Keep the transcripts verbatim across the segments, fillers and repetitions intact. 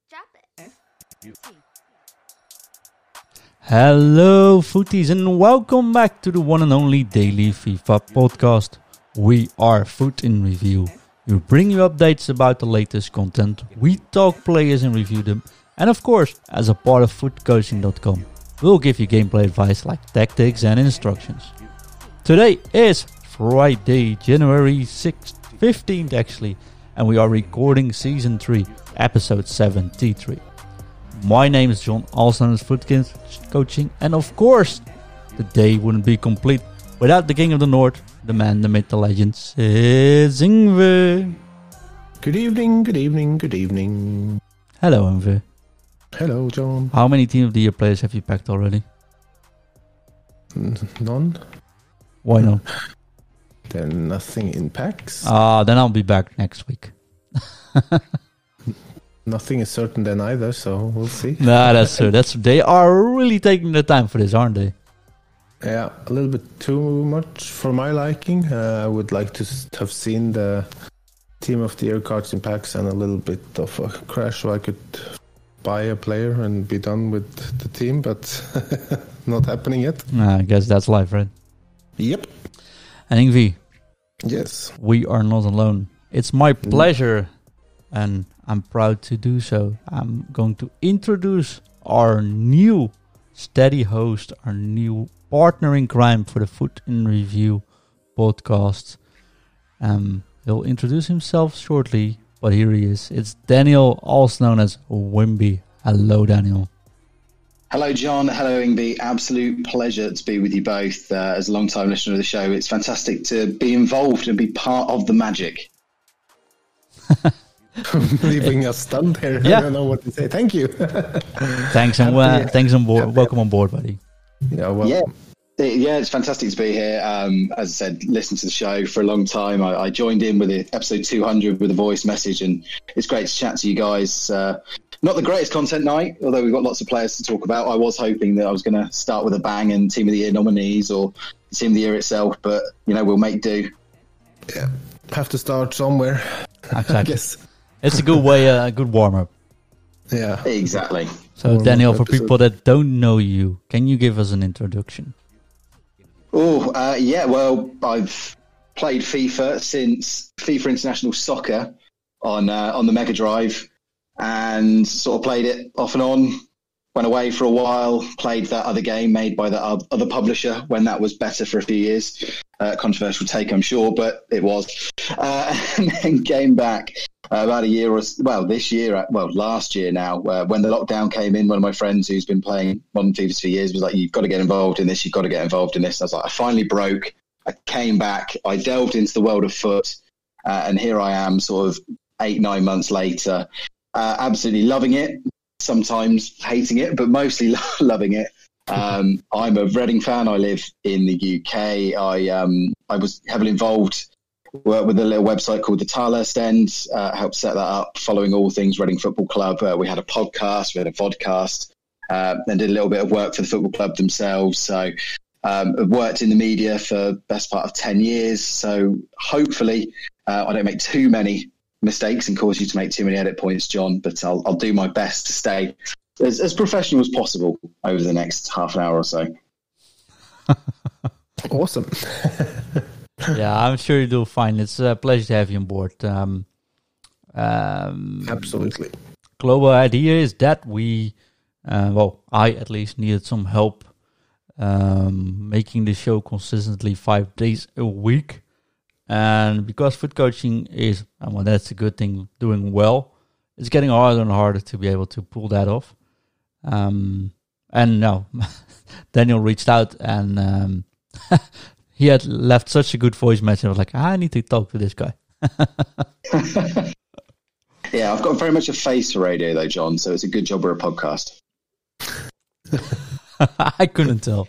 Drop it. Hello footies and welcome back to the one and only Daily FIFA podcast. We are Foot in Review. We bring you updates about the latest content, we talk players and review them, and of course, as a part of foot coaching dot com, we'll give you gameplay advice like tactics and instructions. Today is Friday, January sixth, fifteenth actually, and we are recording Season three, Episode seventy-three. My name is John, also known as Foot Coaching, and of course, the day wouldn't be complete without the King of the North, the man, the myth, the legend, it's Ingve. Good evening, good evening, good evening. Hello, Ingve. Hello, John. How many Team of the Year players have you packed already? None. Why not? There's nothing in packs. Ah, uh, then I'll be back next week. Nothing is certain then either, so we'll see. Nah, that's true. That's they are really taking the time for this, aren't they? Yeah, a little bit too much for my liking. Uh, I would like to have seen the Team of the Year cards in packs and a little bit of a crash so I could buy a player and be done with the team, but not happening yet. Nah, I guess that's life, right? Yep. And Ingve, yes, we are not alone. It's my pleasure, and I'm proud to do so. I'm going to introduce our new steady host, our new partner in crime for the Foot in Review podcast. Um, he'll introduce himself shortly, but here he is. It's Daniel, also known as Wimby. Hello, Daniel. Hello, John. Hello, Ingve. Absolute pleasure to be with you both. Uh, as a long-time listener of the show, it's fantastic to be involved and be part of the magic. Leaving us stunned here. Yeah. I don't know what to say. Thank you. Thanks and uh, thanks on board. Happy. Welcome on board, buddy. Yeah, well, Yeah. Yeah, it's fantastic to be here. Um, as I said, listened to the show for a long time. I, I joined in with it, episode two hundred with a voice message, and it's great to chat to you guys. Uh, not the greatest content night, although we've got lots of players to talk about. I was hoping that I was going to start with a bang and Team of the Year nominees or Team of the Year itself, but, you know, we'll make do. yeah, have to start somewhere. Exactly. I guess. It's a good way, uh, a good warm-up. Yeah. Exactly. So, Warm-up Daniel, for episode. people that don't know you, can you give us an introduction? Oh, uh, yeah, well, I've played FIFA since FIFA International Soccer on uh, on the Mega Drive, and sort of played it off and on, went away for a while, played that other game made by that other publisher when that was better for a few years. Uh, controversial take, I'm sure, but it was. Uh, and then came back uh, about a year or, well, this year, well, last year now, uh, when the lockdown came in. One of my friends who's been playing Modern FIFA for years was like, you've got to get involved in this, you've got to get involved in this. I was like, I finally broke, I came back, I delved into the world of foot, uh, and here I am sort of eight, nine months later, uh, absolutely loving it, sometimes hating it, but mostly loving it. Um, I'm a Reading fan. I live in the U K. I um, I was heavily involved with a little website called the Tilehurst End. Uh, helped set that up, following all things Reading Football Club. Uh, we had a podcast, we had a vodcast, uh, and did a little bit of work for the football club themselves. So um, I've worked in the media for the best part of ten years. So hopefully uh, I don't make too many mistakes and cause you to make too many edit points, John, but I'll, I'll do my best to stay As, as professional as possible over the next half an hour or so. Awesome. Yeah, I'm sure you do fine. It's a pleasure to have you on board. Um, um, Absolutely. Global idea is that we, uh, well, I at least needed some help um, making the show consistently five days a week. And because foot coaching is, well, that's a good thing, doing well, it's getting harder and harder to be able to pull that off. Um, and no, Daniel reached out and um, he had left such a good voice message. I was like, I need to talk to this guy. Yeah, I've got very much a face for radio though, John, so it's a good job we're a podcast. I couldn't tell.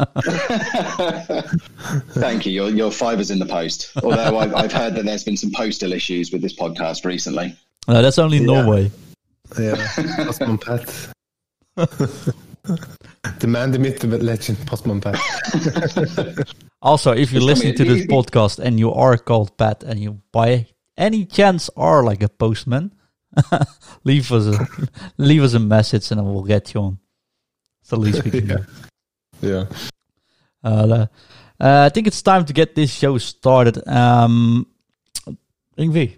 Thank you. Your, your fiver's in the post. Although I've, I've heard that there's been some postal issues with this podcast recently. No, that's only Yeah. Norway. Yeah, Postman Pat. The man, the myth, the legend, Postman Pat. Also, if you're Just listening to tell me- this podcast and you are called Pat and you by any chance are like a postman, leave us a leave us a message and we'll get you on. It's the least we can yeah. do. Yeah. Uh, uh, I think it's time to get this show started. Um, Yngwie,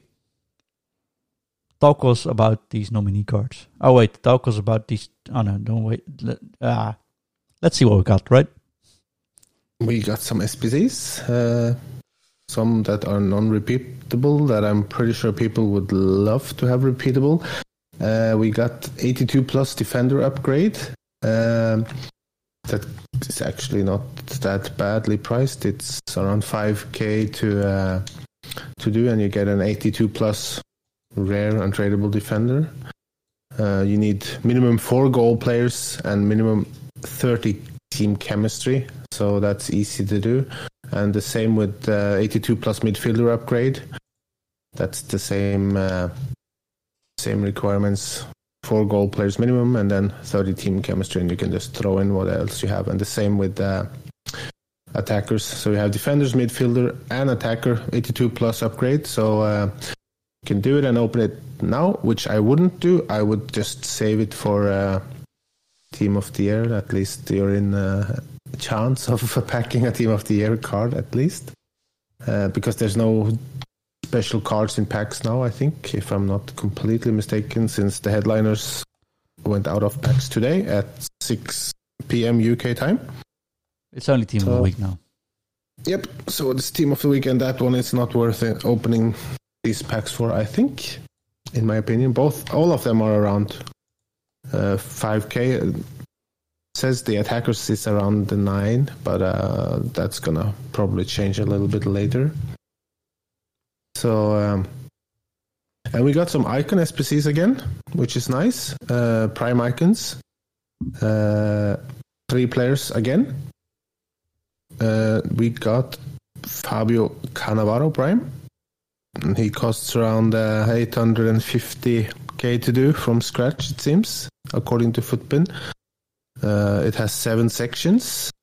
talk us about these nominee cards. Oh wait, talk us about these. Oh no, don't wait. Let, uh, let's see what we got. Right. We got some S P Cs, uh, some that are non-repeatable that I'm pretty sure people would love to have repeatable. Uh, we got eighty-two plus Defender upgrade. Um, that is actually not that badly priced. It's around five K to uh, to do, and you get an eighty-two plus rare untradeable Defender. Uh, you need minimum four goal players and minimum thirty team chemistry, so that's easy to do. And the same with uh, eighty-two plus midfielder upgrade. That's the same uh, same requirements. Four goal players minimum, and then thirty team chemistry, and you can just throw in what else you have. And the same with uh, attackers. So you have defenders, midfielder, and attacker, eighty-two plus upgrade. So uh, you can do it and open it now, which I wouldn't do. I would just save it for uh, Team of the Year. At least you're in a chance of packing a Team of the Year card, at least. Uh, because there's no special cards in packs now, I think, if I'm not completely mistaken, since the headliners went out of packs today at six p.m. U K time. It's only Team so, of the Week now. Yep, so it's Team of the Week, and that one is not worth it opening these packs for, I think, in my opinion. Both, all of them are around uh, five K. It says the attackers is around the nine, but uh, that's gonna probably change a little bit later. So, um, and we got some icon S P Cs again, which is nice. Uh, prime icons. Uh, three players again. Uh, we got Fabio Cannavaro Prime. And he costs around uh, eight hundred fifty K to do from scratch, it seems, according to Footpin. Uh, it has seven sections.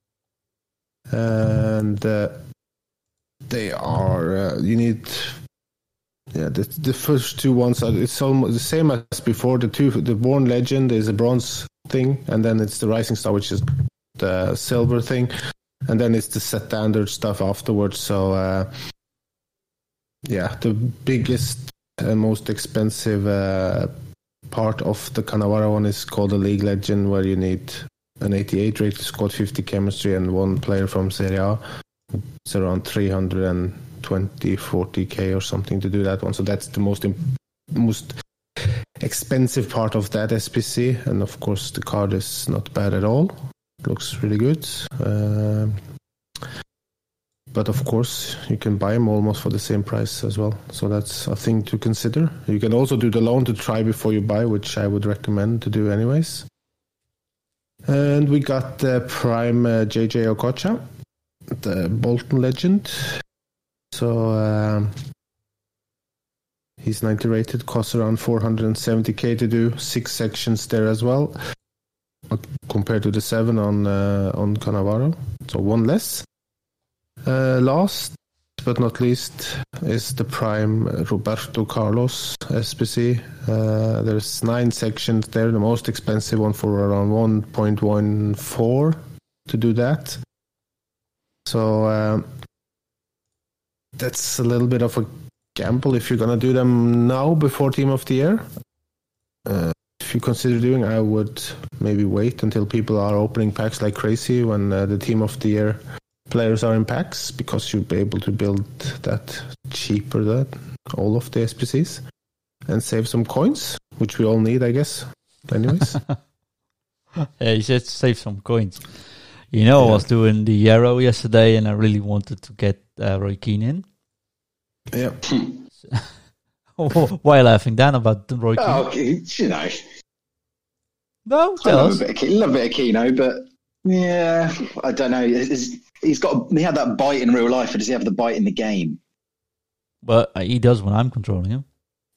And uh, they are, uh, you need... Yeah, the the first two ones are it's almost the same as before. The two, the Born Legend is a bronze thing, and then it's the Rising Star, which is the silver thing, and then it's the standard stuff afterwards. So, uh, yeah, the biggest and most expensive uh, part of the Cannavaro one is called the League Legend, where you need an eighty-eight rated squad, fifty chemistry, and one player from Serie A. It's around three hundred twenty, forty K or something to do that one. So that's the most imp- most expensive part of that S P C. And of course, the card is not bad at all. It looks really good. Uh, but of course, you can buy them almost for the same price as well. So that's a thing to consider. You can also do the loan to try before you buy, which I would recommend to do anyways. And we got the Prime uh, J J Okocha, the Bolton Legend. So um, he's ninety rated, costs around four hundred seventy K to do, six sections there as well, compared to the seven on uh, on Cannavaro. So one less. Uh, last but not least is the Prime Roberto Carlos S P C. Uh, there's nine sections there, the most expensive one for around one point one four to do that. So um, that's a little bit of a gamble if you're going to do them now before Team of the Year. Uh, if you consider doing, I would maybe wait until people are opening packs like crazy when uh, the Team of the Year players are in packs, because you'll be able to build that cheaper than all of the S P Cs and save some coins, which we all need, I guess. Anyways. Yeah, you said save some coins. You know, yeah. I was doing the Yarrow yesterday, and I really wanted to get uh, Roy Keane in. Yeah. Why are you laughing, Dan, about Roy Keane? Oh, you know. No, I love a, bit of Keane, love a bit of Keano, but yeah, I don't know. It's, he's got he had that bite in real life, or does he have the bite in the game? But uh, he does when I'm controlling him.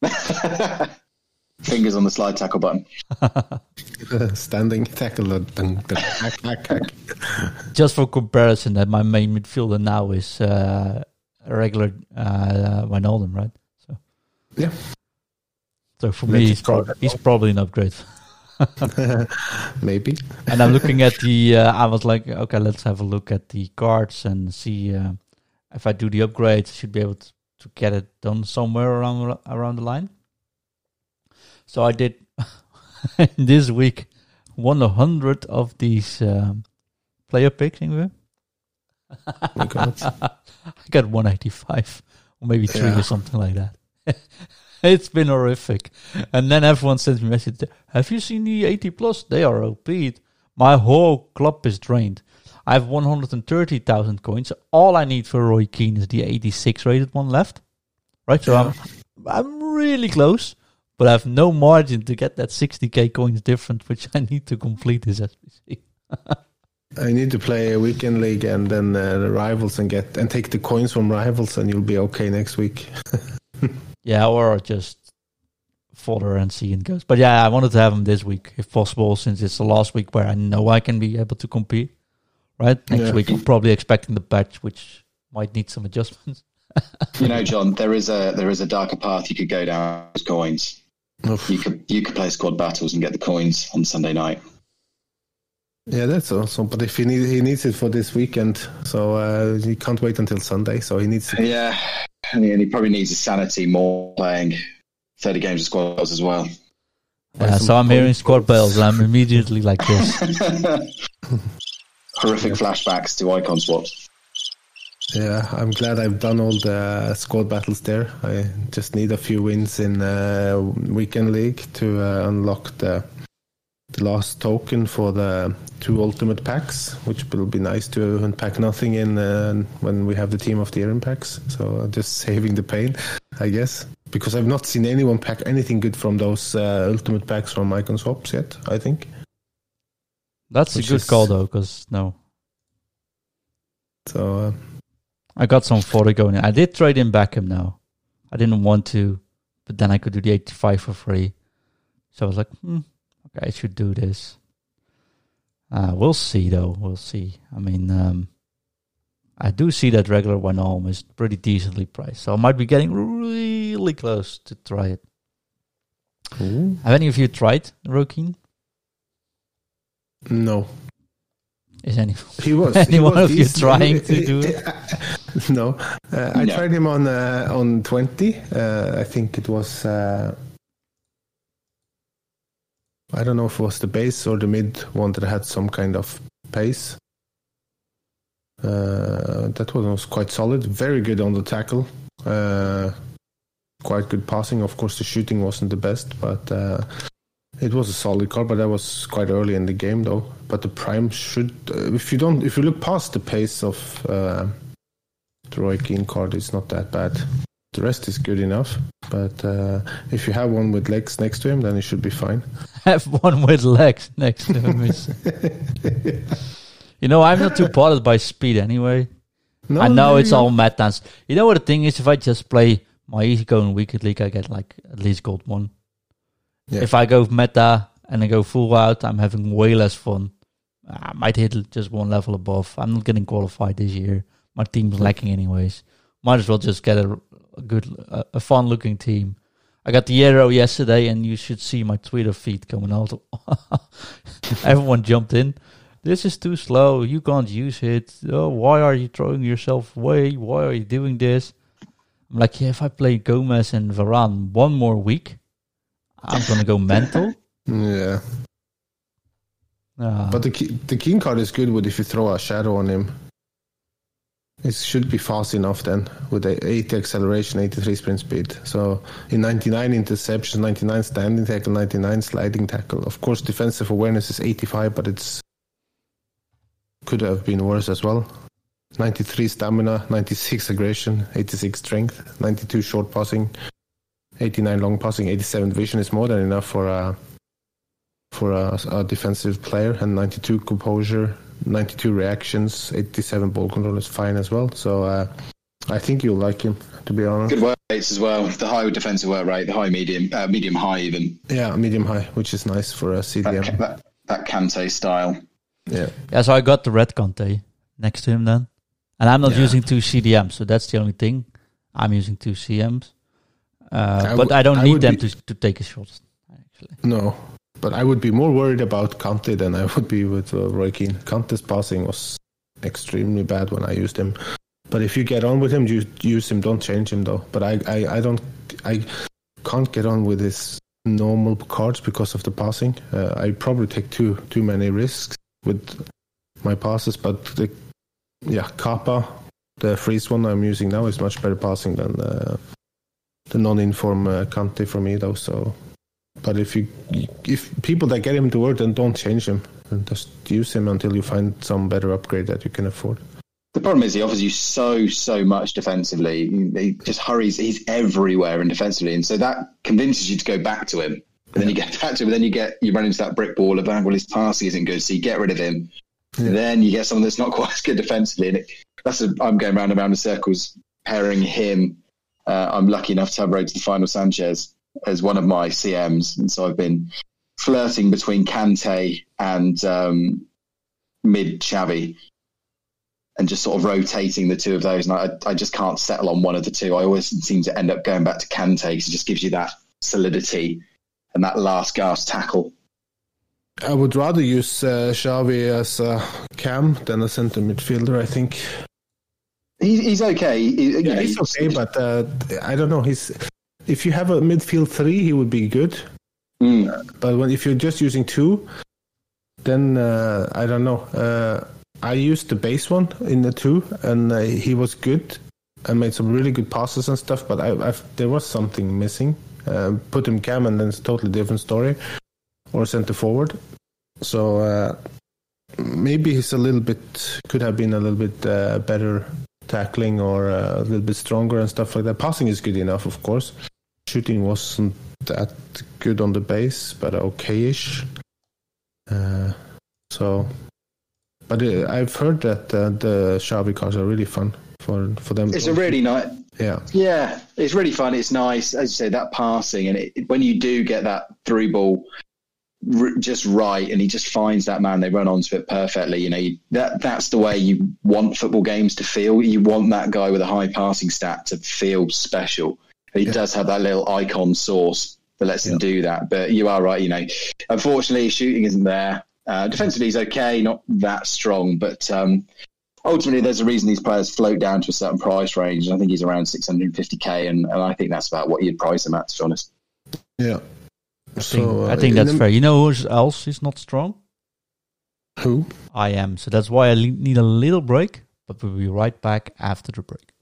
Fingers on the slide tackle button. Standing tackle. Hack, hack, hack. Just for comparison, that my main midfielder now is uh, a regular uh, Wijnaldum, right? So yeah. So for me, he's, pro- he's probably an upgrade. Maybe. And I'm looking at the, uh, I was like, okay, let's have a look at the cards and see uh, if I do the upgrades, I should be able to, to get it done somewhere around around the line. So I did this week one hundred of these um, player picks, anyway. Oh God. I got one eighty-five or maybe three yeah. or something like that. It's been horrific. And then everyone sends me a message, have you seen the eighty plus? They are O P. My whole club is drained. I have one hundred thirty thousand coins. All I need for Roy Keane is the eighty-six rated one left. Right, so yeah. I'm, I'm really close, but I have no margin to get that sixty k coins different, which I need to complete this S B C. I need to play a weekend league and then uh, the rivals and get and take the coins from rivals, and you'll be okay next week. Yeah, or just fodder and see and goes. But yeah, I wanted to have him this week if possible, since it's the last week where I know I can be able to compete. Right, next yeah. week I'm probably expecting the patch, which might need some adjustments. You know, John, there is a there is a darker path you could go down with coins. Oof. You could you could play squad battles and get the coins on Sunday night. Yeah, that's awesome. But if he need, he needs it for this weekend, so uh, he can't wait until Sunday. So he needs. To... Yeah, and he, and he probably needs his sanity more playing thirty games of squad battles as well. Yeah, so I'm hearing squad battles, and I'm immediately like this. Horrific yeah. flashbacks to icon swaps. Yeah, I'm glad I've done all the squad battles there. I just need a few wins in uh, weekend league to uh, unlock the the last token for the two ultimate packs, which will be nice to unpack nothing in uh, when we have the team of the year in packs. So just saving the pain, I guess, because I've not seen anyone pack anything good from those uh, ultimate packs from icon swaps yet, I think. That's which a good is... call though, because no. So. Uh, I got some fodder going in. I did trade in Beckham now. I didn't want to, but then I could do the eighty-five for free. So I was like, hmm, okay, I should do this. Uh, we'll see, though. We'll see. I mean, um, I do see that regular one home is pretty decently priced. So I might be getting really close to try it. Ooh. Have any of you tried Rokin? No. Is any, he was, any he one was of you trying he, to do it? No. Uh, I no. tried him on uh, on twenty. Uh, I think it was... Uh, I don't know if it was the base or the mid one that had some kind of pace. Uh, that one was quite solid. Very good on the tackle. Uh, quite good passing. Of course, the shooting wasn't the best, but... Uh, it was a solid card, but that was quite early in the game, though. But the prime should, uh, if you don't, if you look past the pace of uh, the Roy Keane card, it's not that bad. The rest is good enough, but uh, if you have one with legs next to him, then it should be fine. Have one with legs next to him. You know, I'm not too bothered by speed anyway. No, I know no, it's all mad dance. You know what the thing is? If I just play my easy going weekend league, I get like at least gold one. Yeah. If I go meta and I go full out, I'm having way less fun. I might hit just one level above. I'm not getting qualified this year. My team's lacking anyways. Might as well just get a, a good, a, a fun-looking team. I got the Euro yesterday, and you should see my Twitter feed coming out. Everyone jumped in. This is too slow. You can't use it. Oh, why are you throwing yourself away? Why are you doing this? I'm like, yeah, if I play Gomez and Varane one more week, I'm gonna go mental. Yeah. Uh, but the the King card is good with if you throw a shadow on him. It should be fast enough then with the eighty acceleration, eighty-three sprint speed. So in ninety-nine interceptions, ninety-nine standing tackle, ninety-nine sliding tackle. Of course, defensive awareness is eighty-five, but it's could have been worse as well. ninety-three stamina, ninety-six aggression, eighty-six strength, ninety-two short passing, eighty-nine long passing, eighty-seven vision is more than enough for a for a, a defensive player, and ninety-two composure, ninety-two reactions, eighty-seven ball control is fine as well. So uh, I think you'll like him, to be honest. Good work rates as well. The high defensive work rate, the high medium, uh, medium high even. Yeah, medium high, which is nice for a C D M. That, that, that Kante style. Yeah. Yeah. So I got the red Kante next to him then, and I'm not yeah. using two C D Ms, so that's the only thing. I'm using two C Ms. Uh, I but w- I don't I need would them be- to to take a shot. Actually, No, but I would be more worried about Kante than I would be with uh, Roy Keane. Kante's passing was extremely bad when I used him. But if you get on with him, you use him. Don't change him though. But I, I, I don't, I can't get on with his normal cards because of the passing. Uh, I probably take too too many risks with my passes. But the, yeah, Kappa, the freeze one I'm using now is much better passing than uh, the non-inform uh, Kante for me though. So, but if you if people that get him to work, then don't change him. And just use him until you find some better upgrade that you can afford. The problem is he offers you so, so much defensively. He just hurries. He's everywhere and defensively. And so that convinces you to go back to him. And then you get back to him, and then you get you run into that brick wall of, well, his passing isn't good, so you get rid of him. Yeah. Then you get someone that's not quite as good defensively. And it, that's a, I'm going round and round in circles, pairing him. Uh, I'm lucky enough to have Road to the Final Sanchez as one of my C Ms. And so I've been flirting between Kante and um, mid Xavi, and just sort of rotating the two of those. And I, I just can't settle on one of the two. I always seem to end up going back to Kante because it just gives you that solidity and that last gasp tackle. I would rather use uh, Xavi as a cam than a centre midfielder, I think. He, he's okay. He, yeah, know, he's okay, but uh, I don't know. He's if you have a midfield three, he would be good. Mm. Uh, but when, if you're just using two, then uh, I don't know. Uh, I used the base one in the two, and uh, he was good. I made some really good passes and stuff, but I, I've, there was something missing. Uh, put him cam, and then it's a totally different story. Or centre forward. So uh, maybe he's a little bit, could have been a little bit uh, better tackling or uh, a little bit stronger and stuff like that. Passing is good enough, of course. Shooting wasn't that good on the base, but okay-ish. Uh, so... But uh, I've heard that uh, the Xavi cars are really fun for for them. It's a really nice, yeah, yeah. It's really fun. It's nice, as you say, that passing, and it, when you do get that through ball r- just right, and he just finds that man, they run onto it perfectly. You know, you, that that's the way you want football games to feel. You want that guy with a high passing stat to feel special. He yeah. does have that little icon source that lets yeah. him do that. But you are right. You know, unfortunately, shooting isn't there. Uh, defensively, he's okay, not that strong, but um, ultimately, there's a reason these players float down to a certain price range. And I think he's around six hundred fifty k, and, and I think that's about what you'd price him at, to be honest. Yeah. I so think, uh, I think that's fair. You know who else is not strong? Who? I am. So that's why I le- need a little break, but we'll be right back after the break.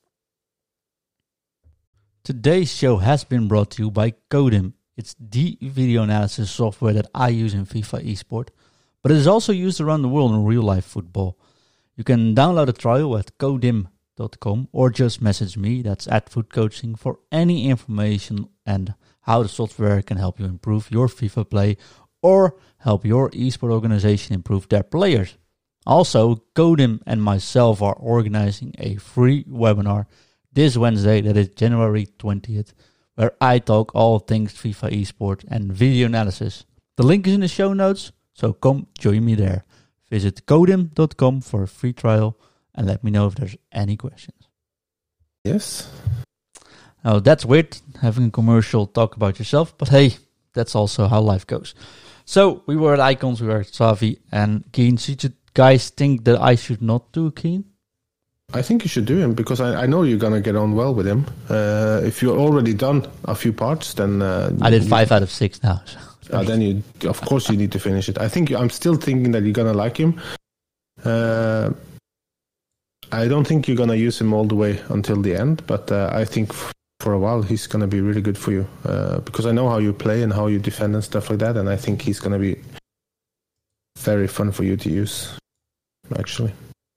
Today's show has been brought to you by Codim. It's the video analysis software that I use in FIFA eSport, but it is also used around the world in real-life football. You can download a trial at codim dot com or just message me, that's at Foot Coaching, for any information and how the software can help you improve your FIFA play or help your eSport organization improve their players. Also, Codim and myself are organizing a free webinar this Wednesday, that is January twentieth, where I talk all things FIFA eSport and video analysis. The link is in the show notes, so come join me there. Visit codim dot com for a free trial and let me know if there's any questions. Yes. Now, that's weird, having a commercial talk about yourself, but hey, that's also how life goes. So, we were at Icons, we were at Xavi and Keane. Did you guys think that I should not do Keane? I think you should do him, because I, I know you're going to get on well with him. Uh, if you've already done a few parts, then... Uh, I did you, five out of six now. So. Uh, then, you, of course, you need to finish it. I think I'm still thinking that you're going to like him. Uh, I don't think you're going to use him all the way until the end, but uh, I think f- for a while he's going to be really good for you. Uh, because I know how you play and how you defend and stuff like that, and I think he's going to be very fun for you to use, actually.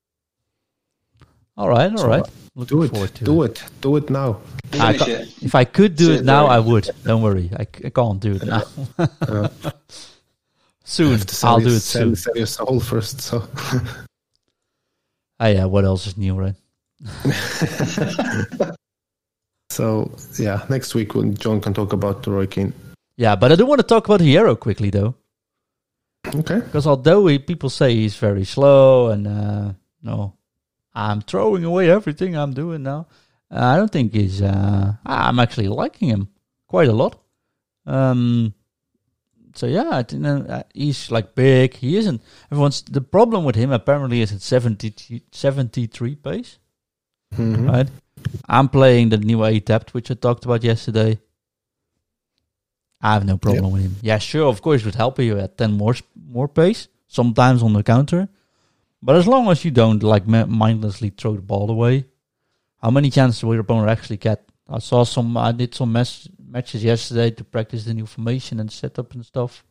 All right, all so, right. Looking do it, forward to do it. it, do it now. I ca- if I could do it now, I would. Don't worry, I, c- I can't do it now. uh, soon, I'll do it sell, soon. Sell your soul first. So, ah, yeah. What else is new, right? So yeah, next week when John can talk about Roy Keane. Yeah, but I do want to talk about Hierro quickly, though. Okay. Because although he, people say he's very slow and uh, no. I'm throwing away everything I'm doing now. Uh, I don't think he's... Uh, I'm actually liking him. quite a lot. Um, so yeah, I think, uh, he's like big. He isn't. Everyone's the problem with him apparently is at seventy, seventy-three pace. Mm-hmm. Right. I'm playing the new A-Tapped, which I talked about yesterday. I have no problem yep. with him. Yeah, sure, of course, it would help you at ten more more pace, sometimes on the counter. But as long as you don't like mindlessly throw the ball away, how many chances will your opponent actually get? I saw some. I did some mes- matches yesterday to practice the new formation and setup and stuff.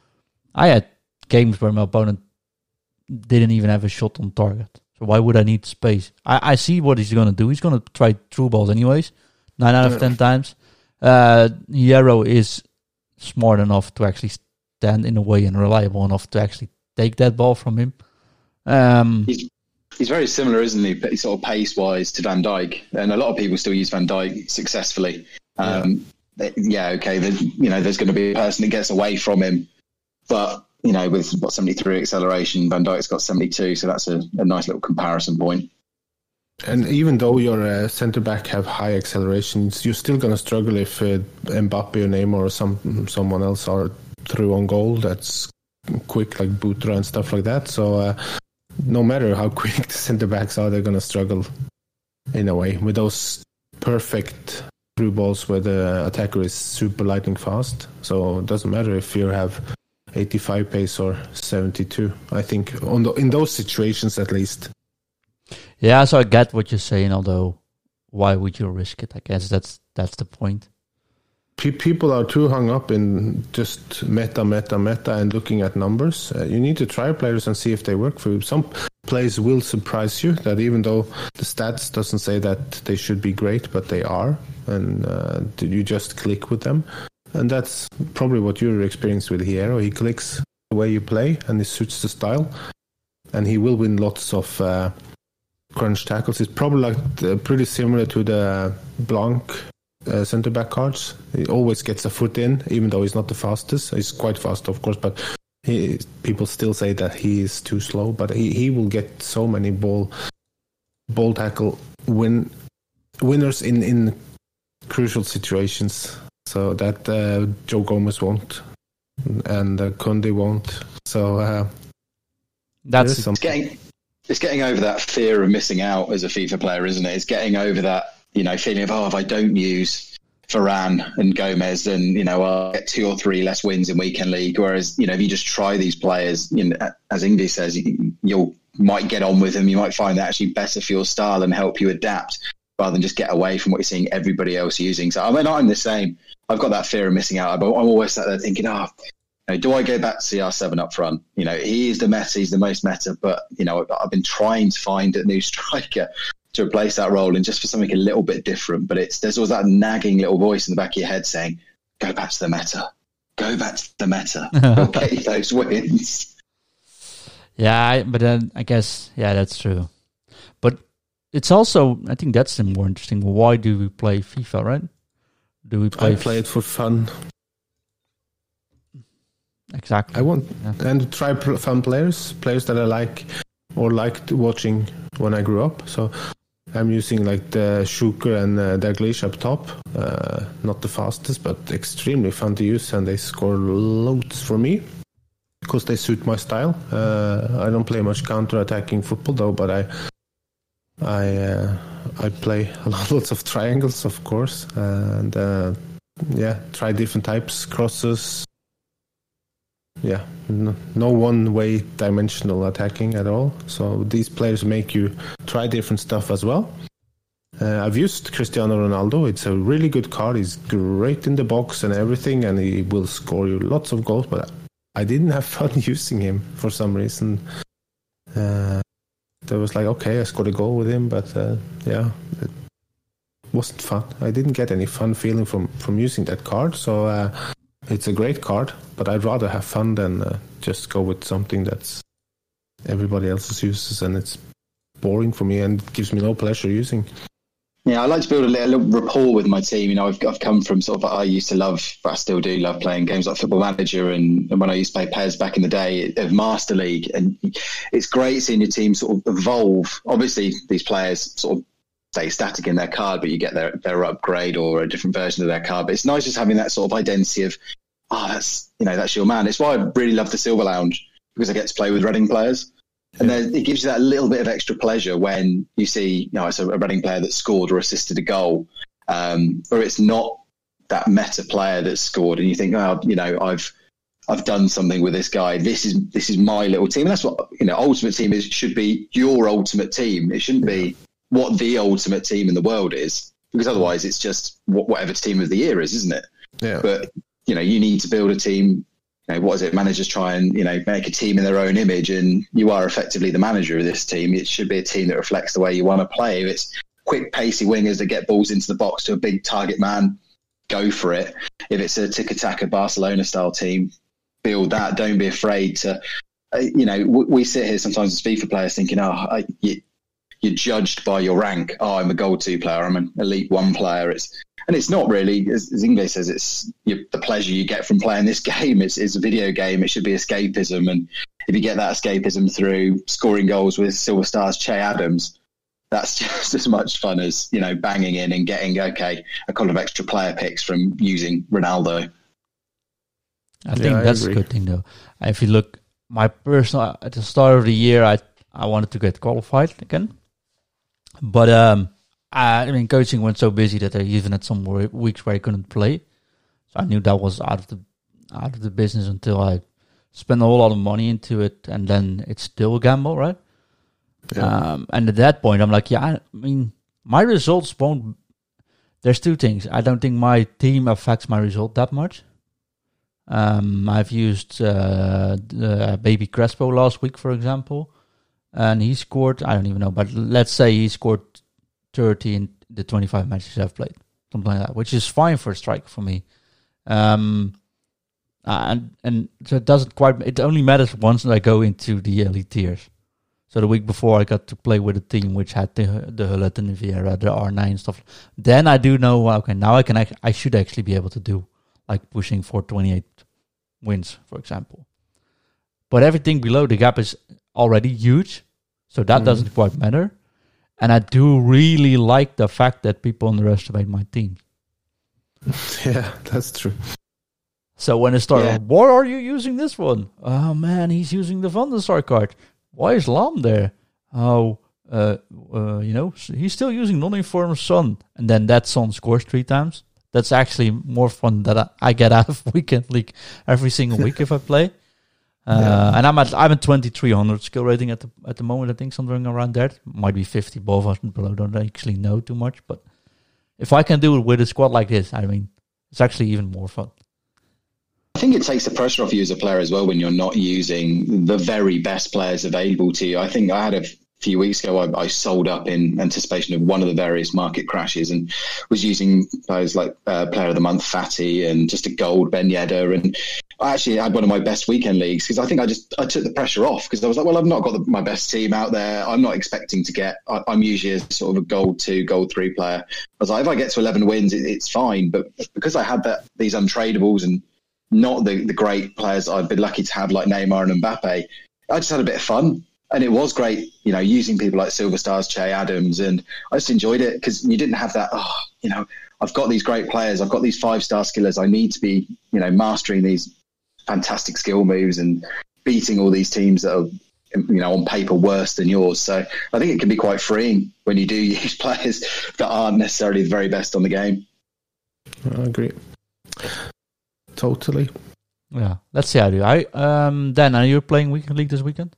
I had games where my opponent didn't even have a shot on target. So why would I need space? I, I see what he's going to do. He's going to try through balls anyways. Nine out of ten times. Uh, Hierro is smart enough to actually stand in a way and reliable enough to actually take that ball from him. Um, he's, he's very similar, isn't he? Sort of pace-wise to Van Dijk, and a lot of people still use Van Dijk successfully. Um, yeah. yeah, okay. Then, you know, there's going to be a person that gets away from him, but you know, with what seventy-three acceleration, Van Dijk's got seventy-two, so that's a, a nice little comparison point. And even though your uh, centre back have high accelerations, you're still going to struggle if uh, Mbappe or Neymar or some someone else are through on goal. That's quick, like Butra and stuff like that. So uh, no matter how quick the centre backs are, they're going to struggle in a way with those perfect through balls where the attacker is super lightning fast. So it doesn't matter if you have eighty-five pace or seventy-two. I think on the, in those situations at least. Yeah, so I get what you're saying. Although, why would you risk it? I guess that's that's the point. People are too hung up in just meta, meta, meta, and looking at numbers. Uh, you need to try players and see if they work for you. Some plays will surprise you. That even though the stats doesn't say that they should be great, but they are, and uh, you just click with them. And that's probably what you're experiencing with Hierro. He clicks the way you play, and it suits the style. And he will win lots of uh, crunch tackles. It's probably like uh, pretty similar to the Blanc uh, centre-back cards. He always gets a foot in, even though he's not the fastest. He's quite fast, of course, but he, people still say that he is too slow. But he, he will get so many ball ball tackle win winners in, in crucial situations. So that uh, Joe Gomez won't, and uh, Koundé won't. So uh, that's it's getting it's getting over that fear of missing out as a FIFA player, isn't it? It's getting over that, you know, feeling of, oh, if I don't use Varane and Gomez, then, you know, I'll get two or three less wins in weekend league. Whereas, you know, if you just try these players, you know, as Ingvi says, you you'll, might get on with them. You might find that actually better for your style and help you adapt, rather than just get away from what you're seeing everybody else using. So I mean, I'm the same. I've got that fear of missing out. I'm always sat there thinking, oh, you know, do I go back to C R seven up front? You know, he is the meta, he's the most meta, but, you know, I've been trying to find a new striker to replace that role and just for something a little bit different. But it's there's always that nagging little voice in the back of your head saying, go back to the meta. Go back to the meta. Go get you those wins. Yeah, but then I guess, yeah, that's true. But it's also, I think that's the more interesting. Why do we play FIFA, right? Do we play? I play it for fun. Exactly. I want yeah. and try fun players, players that I like or liked watching when I grew up. So I'm using like the Schuker and uh, Dalglish up top. Uh, not the fastest, but extremely fun to use, and they score loads for me because they suit my style. Uh, I don't play much counter-attacking football though, but I. I uh, I play lots of triangles, of course, and uh, yeah, try different types, crosses. Yeah, no, no one-way dimensional attacking at all. So these players make you try different stuff as well. Uh, I've used Cristiano Ronaldo. It's a really good card. He's great in the box and everything, and he will score you lots of goals. But I didn't have fun using him for some reason. Uh, It was like, okay, I scored a goal with him, but uh, yeah, it wasn't fun. I didn't get any fun feeling from, from using that card. So uh, it's a great card, but I'd rather have fun than uh, just go with something that's everybody else's uses and it's boring for me and gives me no pleasure using. Yeah, I like to build a little, a little rapport with my team. You know, I've, I've come from sort of, I used to love, but I still do love playing games like Football Manager and, and when I used to play P E S back in the day of Master League. And it's great seeing your team sort of evolve. Obviously, these players sort of stay static in their card, but you get their, their upgrade or a different version of their card. But it's nice just having that sort of identity of, oh, that's, you know, that's your man. It's why I really love the Silver Lounge, because I get to play with Reading players. And then it gives you that little bit of extra pleasure when you see, you know, it's a, a Reading player that scored or assisted a goal, um, or it's not that meta player that scored, and you think, oh, you know, I've I've done something with this guy. This is this is my little team. And that's what, you know, Ultimate Team is, should be your ultimate team. It shouldn't be what the ultimate team in the world is, because otherwise it's just whatever team of the year is, isn't it? Yeah. But, you know, you need to build a team. You know, what is it? Managers try and, you know, make a team in their own image, and you are effectively the manager of this team. It should be a team that reflects the way you want to play. If it's quick, pacey wingers that get balls into the box to a big target man, go for it. If it's a tiki-taka Barcelona style team, build that. Don't be afraid to, uh, you know, we, we sit here sometimes as FIFA players thinking, oh, I, you, you're judged by your rank. Oh, I'm a gold two player. I'm an elite one player. It's And it's not really, as, as Ingve says, it's you, the pleasure you get from playing this game. It's, it's a video game. It should be escapism. And if you get that escapism through scoring goals with Silver Stars Che Adams, that's just as much fun as, you know, banging in and getting, okay, a couple of extra player picks from using Ronaldo. I think yeah, I that's agree. a good thing, though. If you look, my personal, at the start of the year, I I wanted to get qualified again. But, um, I, I mean, coaching went so busy that I even had some more weeks where I couldn't play. So I knew that was out of the out of the business until I spent a whole lot of money into it, and then it's still a gamble, right? Yeah. Um, and at that point, I'm like, yeah, I mean, my results won't. There's two things. I don't think my team affects my result that much. Um, I've used uh, the baby Crespo last week, for example, and he scored, I don't even know, but let's say he scored thirty in the twenty-five matches I've played, something like that, which is fine for a striker for me. Um, and and so it doesn't quite, it only matters once I go into the elite tiers. So the week before I got to play with a team which had the the Hullet and the Vieira, the R nine stuff. Then I do know, okay, now I can act, I should actually be able to do like pushing for twenty-eight wins, for example. But everything below the gap is already huge, so that mm. doesn't quite matter. And I do really like the fact that people underestimate my team. Yeah, that's true. So when they start, Yeah. why are you using this one? Oh man, he's using the Van der Sar card. Why is Lam there? Oh, uh, uh, you know, he's still using non-informed Son. And then that Son scores three times. That's actually more fun that I, I get out of Weekend League every single week if I play. Uh, yeah. And I'm at I'm at twenty-three hundred skill rating at the at the moment. I think something around that. Might be fifty above or below. Don't actually know too much. But if I can do it with a squad like this, I mean, it's actually even more fun. I think it takes the pressure off you as a player as well when you're not using the very best players available to you. I think I had a few weeks ago, I, I sold up in anticipation of one of the various market crashes and was using players like uh, Player of the Month Fatty and just a gold Ben Yedder. And I actually had one of my best weekend leagues because I think I just I took the pressure off because I was like, well, I've not got the, my best team out there. I'm not expecting to get, I, I'm usually a sort of a gold two, gold three player. I was like, if I get to eleven wins, it, it's fine. But because I had that these untradables and not the, the great players I've been lucky to have like Neymar and Mbappe, I just had a bit of fun. And it was great, you know, using people like Silver Stars, Che Adams, and I just enjoyed it because you didn't have that, oh, you know, I've got these great players, I've got these five-star skillers, I need to be, you know, mastering these fantastic skill moves and beating all these teams that are, you know, on paper worse than yours. So I think it can be quite freeing when you do use players that aren't necessarily the very best on the game. I agree. Totally. Yeah, let's see how I do. I um, Dan, are you playing Weekend League this weekend?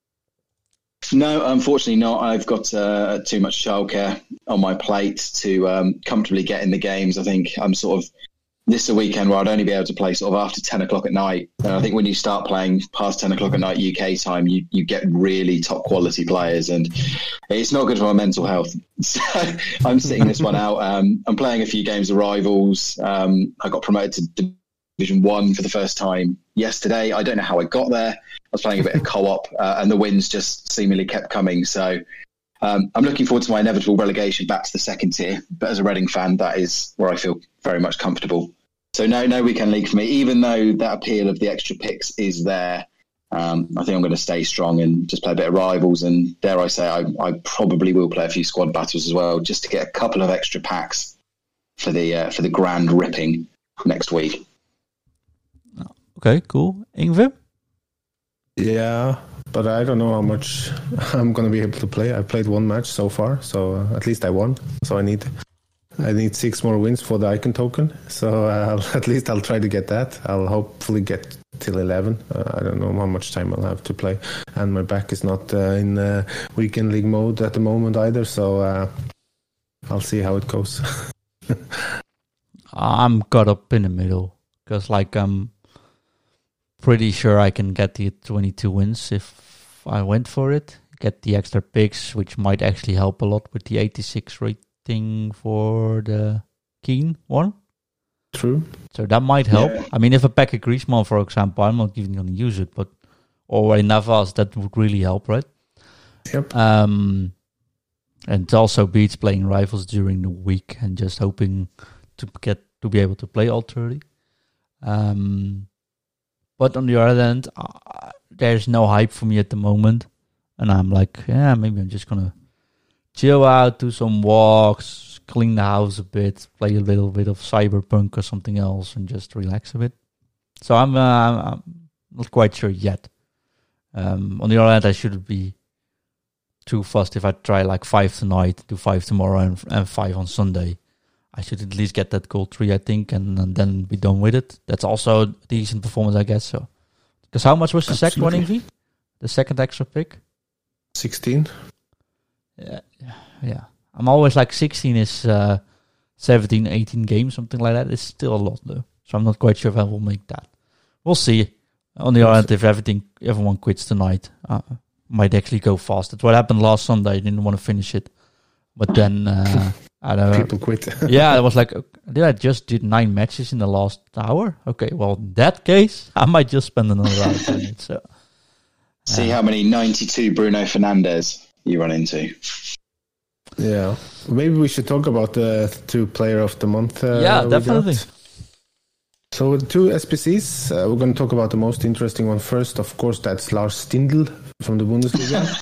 No, unfortunately not. I've got uh, too much childcare on my plate to um, comfortably get in the games. I think I'm sort of, this is a weekend where I'd only be able to play sort of after ten o'clock at night. And I think when you start playing past ten o'clock at night U K time, you, you get really top quality players and it's not good for my mental health. So I'm sitting this one out. Um, I'm playing a few games of Rivals. Um, I got promoted to Division One for the first time yesterday. I don't know how I got there. I was playing a bit of co-op uh, and the wins just seemingly kept coming. So um, I'm looking forward to my inevitable relegation back to the second tier. But as a Reading fan, that is where I feel very much comfortable. So no, no Weekend League for me, even though that appeal of the extra picks is there. Um, I think I'm going to stay strong and just play a bit of rivals. And dare I say, I, I probably will play a few squad battles as well, just to get a couple of extra packs for the uh, for the grand ripping next week. Okay, cool. Ingve? Yeah, but I don't know how much I'm going to be able to play. I played one match so far, so uh, at least I won. So I need I need six more wins for the icon token. So uh, at least I'll try to get that. I'll hopefully get till eleven. Uh, I don't know how much time I'll have to play. And my back is not uh, in uh, weekend league mode at the moment either. So uh, I'll see how it goes. I'm caught up in the middle. Because like I'm pretty sure I can get the twenty-two wins if I went for it. Get the extra picks, which might actually help a lot with the eighty-six rating for the Keen one. True. So that might help. Yeah. I mean, if a pack of Griezmann, for example, I'm not even going to use it, but or a Navas, that would really help, right? Yep. Um, and it also beats playing rivals during the week and just hoping to get to be able to play all thirty. Um, but on the other hand, uh, there's no hype for me at the moment, and I'm like, yeah, maybe I'm just gonna chill out, do some walks, clean the house a bit, play a little bit of Cyberpunk or something else, and just relax a bit. So I'm, uh, I'm not quite sure yet. Um, on the other hand, I shouldn't be too fussed if I try like five tonight, do five tomorrow, and, and five on Sunday. I should at least get that goal three, I think, and, and then be done with it. That's also a decent performance, I guess. So, because how much was the second one, Ingvi? The second extra pick? sixteen. Yeah, yeah. I'm always like sixteen is uh, seventeen, eighteen games, something like that. It's still a lot, though. So I'm not quite sure if I will make that. We'll see. On the other hand, if everything, everyone quits tonight, uh, might actually go fast. That's what happened last Sunday. I didn't want to finish it. But then, uh, I don't know. People quit. Yeah, it was like, did I just did nine matches in the last hour? Okay, well, in that case, I might just spend another hour doing it. So, See how many ninety-two Bruno Fernandes you run into. Yeah. Maybe we should talk about the two player of the month. Uh, yeah, we definitely. got. So the two S P Cs, uh, we're going to talk about the most interesting one first. Of course, that's Lars Stindl from the Bundesliga.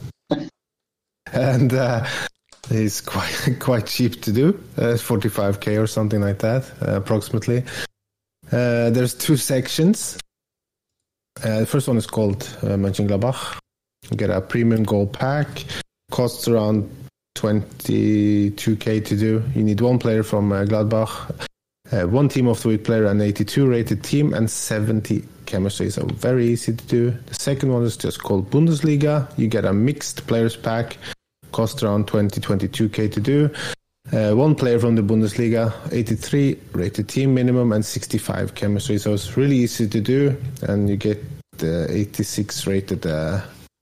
and uh, he's quite quite cheap to do, uh, forty-five K or something like that, uh, approximately. Uh, there's two sections. Uh, the first one is called uh, Mönchengladbach. You get a premium gold pack. Costs around twenty-two K to do. You need one player from uh, Gladbach, uh, one team of the week player, an eighty-two rated team, and seventy chemistry. So very easy to do. The second one is just called Bundesliga. You get a mixed players pack. Costs around twenty, twenty-two K to do. Uh, one player from the Bundesliga, eighty-three rated team minimum, and sixty-five chemistry. So it's really easy to do, and you get the eighty-six rated uh,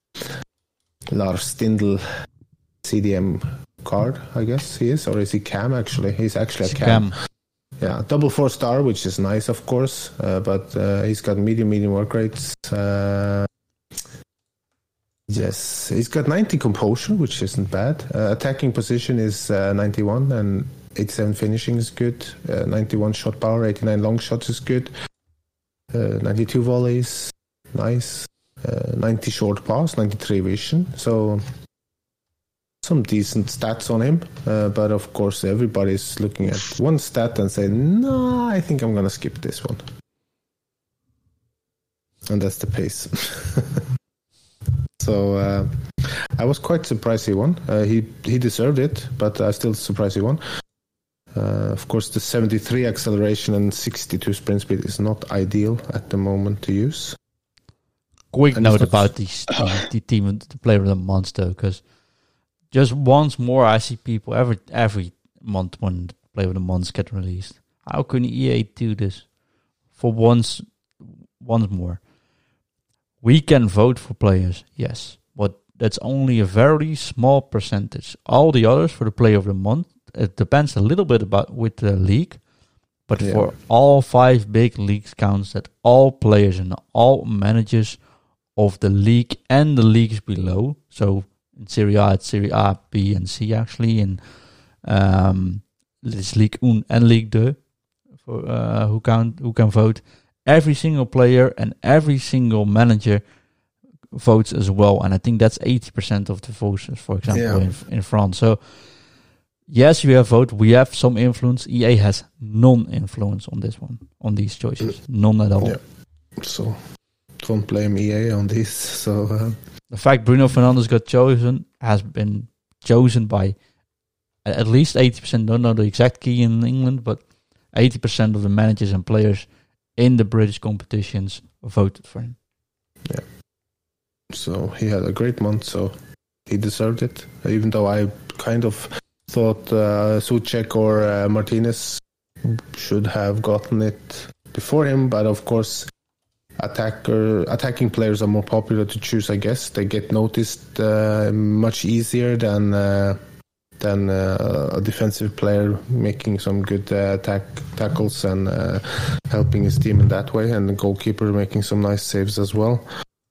Lars Stindl C D M card, I guess he is, or is he cam actually? He's actually a cam. Cam. Yeah, double four star, which is nice, of course, uh, but uh, he's got medium, medium work rates. Uh, yes, he's got ninety composure, which isn't bad. Uh, attacking position is uh, ninety-one, and eighty-seven finishing is good. Uh, ninety-one shot power, eighty-nine long shots is good. Uh, ninety-two volleys, nice. Uh, ninety short pass, ninety-three vision. So some decent stats on him, uh, but of course everybody's looking at one stat and saying, no, I think I'm gonna skip this one, and that's the pace. So uh, I was quite surprised he won. Uh, he he deserved it, but I still surprised he won. Uh, of course, the seventy-three acceleration and sixty-two sprint speed is not ideal at the moment to use. Quick And note it's not- about these, the, the team, the player of the month, though, because just once more I see people every every month when the player of the months get released. How can E A do this? For once, once more, we can vote for players, yes, but that's only a very small percentage. All the others for the player of the month, it depends a little bit about with the league, but Yeah. for all five big leagues counts that all players and all managers of the league and the leagues below. So in Serie A, it's Serie A, B, and C actually. In um, this League one and League two, for uh, who can who can vote. Every single player and every single manager votes as well, and I think that's eighty percent of the votes, for example, Yeah. in, in France. So, yes, we have vote. We have some influence. E A has non-influence on this one, on these choices. None at all. Yeah. So, don't blame E A on this. So, uh, The fact Bruno Fernandes got chosen has been chosen by at least eighty percent. Don't know the exact key in England, but eighty percent of the managers and players in the British competitions voted for him. Yeah. So he had a great month, so he deserved it. Even though I kind of thought uh, Souček or uh, Martinez should have gotten it before him, but of course, attacker attacking players are more popular to choose. I guess they get noticed uh, much easier than uh, than uh, a defensive player making some good uh, attack tackles and uh, helping his team in that way, and the goalkeeper making some nice saves as well.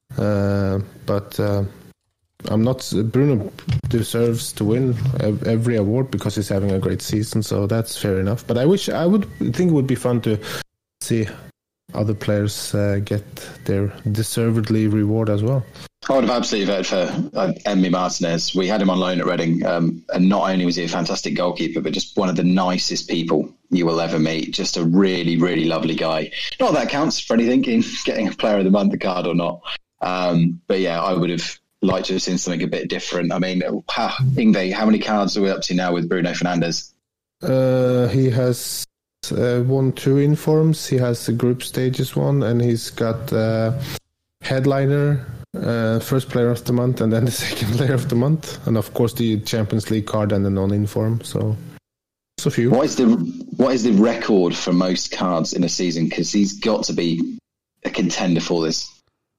Uh, but uh, I'm not. Bruno deserves to win every award because he's having a great season, so that's fair enough. But I wish I would think it would be fun to see other players uh, get their deservedly reward as well. I would have absolutely voted for uh, Emi Martinez. We had him on loan at Reading, um, and not only was he a fantastic goalkeeper, but just one of the nicest people you will ever meet. Just a really, really lovely guy. Not that counts for anything in getting a Player of the Month card or not. Um, but yeah, I would have liked to have seen something a bit different. I mean, ha, Ingve, how many cards are we up to now with Bruno Fernandes? Uh, he has uh, won two informs. He has the group stages one, and he's got uh, headliner, uh, first player of the month, and then the second player of the month, and of course the Champions League card and the non-inform. So it's a few. What is the what is the record for most cards in a season? Because he's got to be a contender for this.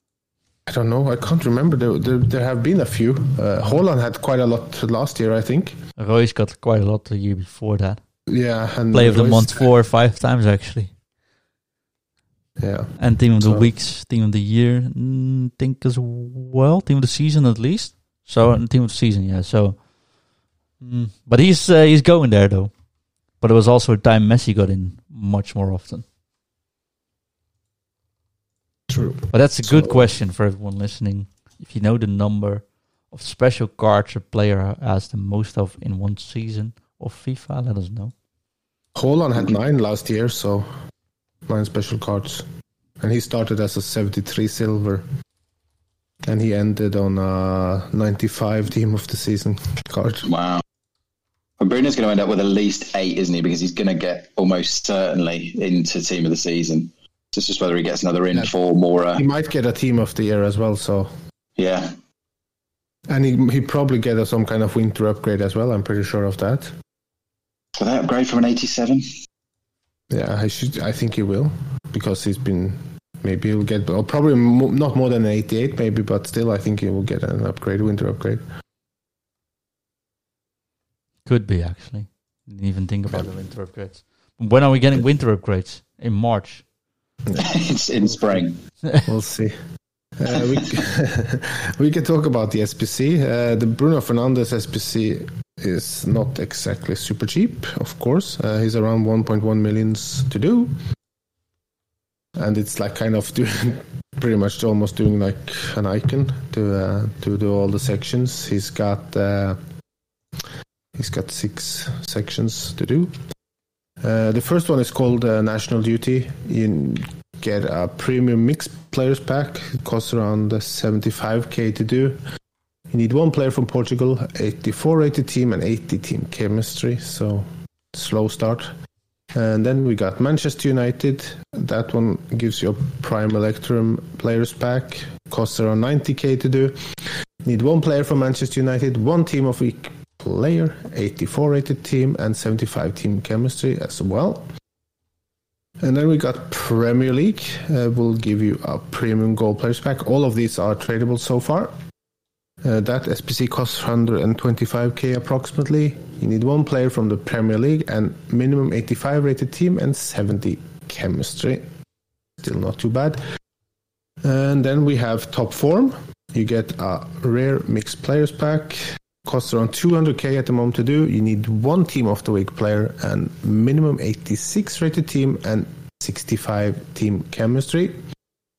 I don't know. I can't remember. There, there, there have been a few. Uh, Haaland had quite a lot last year, I think. Royce got quite a lot the year before that. Yeah, and Play of the Royce- month four or five times actually. Yeah, And team of the So- weeks, team of the year, mm, think as well. Team of the season at least. So uh, team of the season, yeah. So, mm, but he's uh, he's going there though. But it was also a time Messi got in much more often. true. But that's a good So- question for everyone listening. If you know the number of special cards a player has the most of in one season of FIFA, let us know. Haaland had nine last year, so nine special cards. And he started as a seventy-three silver. And he ended on a ninety-five team of the season card. Wow. But Bruno's going to end up with at least eight, isn't he? Because he's going to get almost certainly into team of the season. It's just whether he gets another inform or a, He might get a team of the year as well, so. yeah. And he he probably get a, some kind of winter upgrade as well, I'm pretty sure of that. Will they upgrade from an eighty-seven? Yeah, I should. I think he will, because he's been. Maybe he'll get, or probably mo- not more than an eighty-eight, maybe, but still, I think he will get an upgrade, winter upgrade. Could be actually. Didn't even think about the winter upgrades. When are we getting winter upgrades? In March. It's in spring. We'll see. Uh, we we can talk about the S P C. Uh, the Bruno Fernandes S P C is not exactly super cheap, of course. Uh, he's around one point one millions to do. And it's like kind of doing, pretty much almost doing like an icon to uh, to do all the sections. He's got uh, he's got six sections to do. Uh, the first one is called uh, National Duty. You get a premium mixed players pack. It costs around seventy-five k to do. You need one player from Portugal, eighty-four rated team, and eighty team chemistry. So slow start. And then we got Manchester United. That one gives you a Prime Electrum players pack. Costs around ninety k to do. Need one player from Manchester United, one team of week player, eighty-four rated team, and seventy-five team chemistry as well. And then we got Premier League. Uh, we'll give you a premium goal players pack. All of these are tradable so far. Uh, that S P C costs one hundred twenty-five k approximately. You need one player from the Premier League and minimum eighty-five rated team and seventy chemistry. Still not too bad. And then we have Top Form. You get a rare mixed players pack. Costs around two hundred k at the moment to do. You need one team of the week player and minimum eighty-six rated team and sixty-five team chemistry.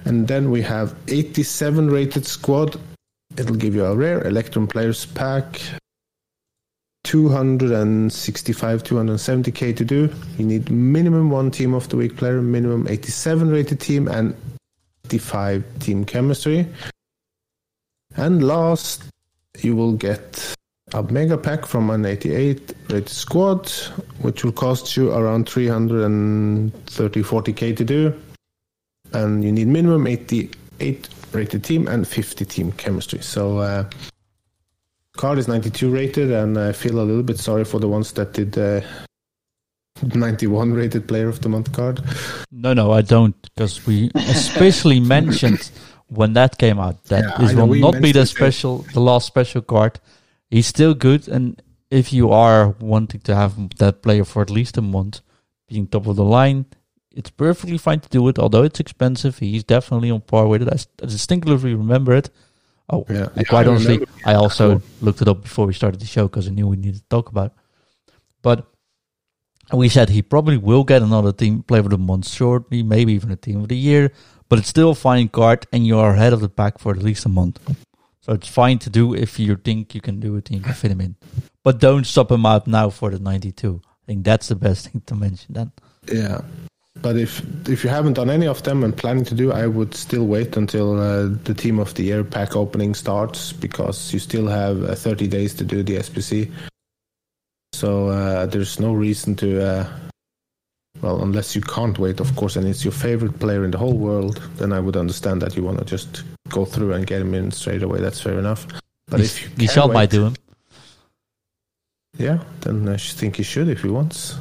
And then we have eighty-seven rated squad. It'll give you a rare Electrum Players pack. two hundred sixty-five, two hundred seventy k to do. You need minimum one Team of the Week player, minimum eighty-seven rated team, and eighty-five team chemistry. And last, you will get a mega pack from an eighty-eight rated squad, which will cost you around three hundred thirty, forty k to do. And you need minimum eighty-eight rated team and fifty team chemistry. So, uh, card is ninety-two rated, and I feel a little bit sorry for the ones that did uh, ninety-one rated Player of the Month card. No, no, I don't, because we especially mentioned when that came out that Yeah, this I know, will we not be the mentioned it. special, the last special card. He's still good, and if you are wanting to have that player for at least a month, being top of the line, it's perfectly fine to do it. Although it's expensive, he's definitely on par with it. I, I distinctly remember it. Oh, Yeah. and quite I honestly, remember. I also Cool. looked it up before we started the show because I knew we needed to talk about it. But we said he probably will get another team player of the month shortly, maybe even a team of the year. But it's still a fine card, and you are ahead of the pack for at least a month. So it's fine to do if you think you can do it and you can fit him in. But don't stop him out now for the ninety-two. I think that's the best thing to mention then. Yeah. But if if you haven't done any of them and planning to do, I would still wait until uh, the Team of the Year pack opening starts, because you still have uh, thirty days to do the S P C. So uh, there's no reason to, uh, well, unless you can't wait, of course, and it's your favorite player in the whole world, then I would understand that you want to just go through and get him in straight away. That's fair enough. But if you can Michel wait, might do him. yeah, then I should think he should if he wants.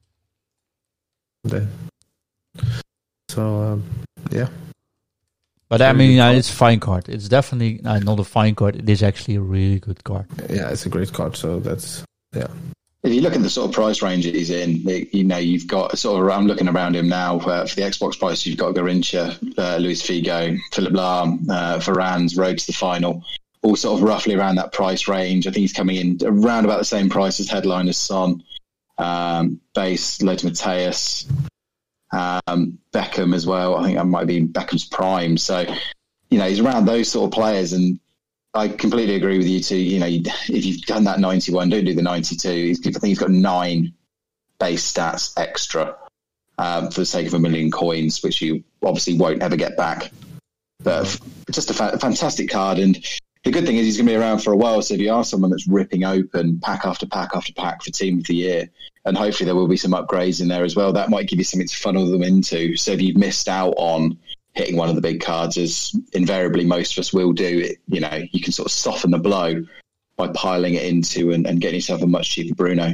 Then. So, um, yeah. But I Very mean, good uh, card. it's a fine card. It's definitely uh, not a fine card. It is actually a really good card. Yeah, it's a great card. So that's, yeah. If you look at the sort of price range that he's in, you know, you've got sort of, I'm looking around him now, uh, for the Xbox price, you've got Garincha, uh, Luis Figo, Philip Lahm, uh, Varane's road to the final, all sort of roughly around that price range. I think he's coming in around about the same price as headliners Son, um, base, Lothar Matthäus, um, Beckham as well. I think that might be Beckham's prime. So, you know, he's around those sort of players, and I completely agree with you too. You know, if you've done that ninety-one, don't do the ninety-two. He's, I think he's got nine base stats extra um, for the sake of a million coins, which you obviously won't ever get back. But f- just a fa- fantastic card. And the good thing is he's going to be around for a while. So if you are someone that's ripping open pack after pack after pack for Team of the Year, and hopefully there will be some upgrades in there as well, that might give you something to funnel them into. So if you've missed out on hitting one of the big cards, as invariably most of us will do, it, you know, you can sort of soften the blow by piling it into and, and getting yourself a much cheaper Bruno.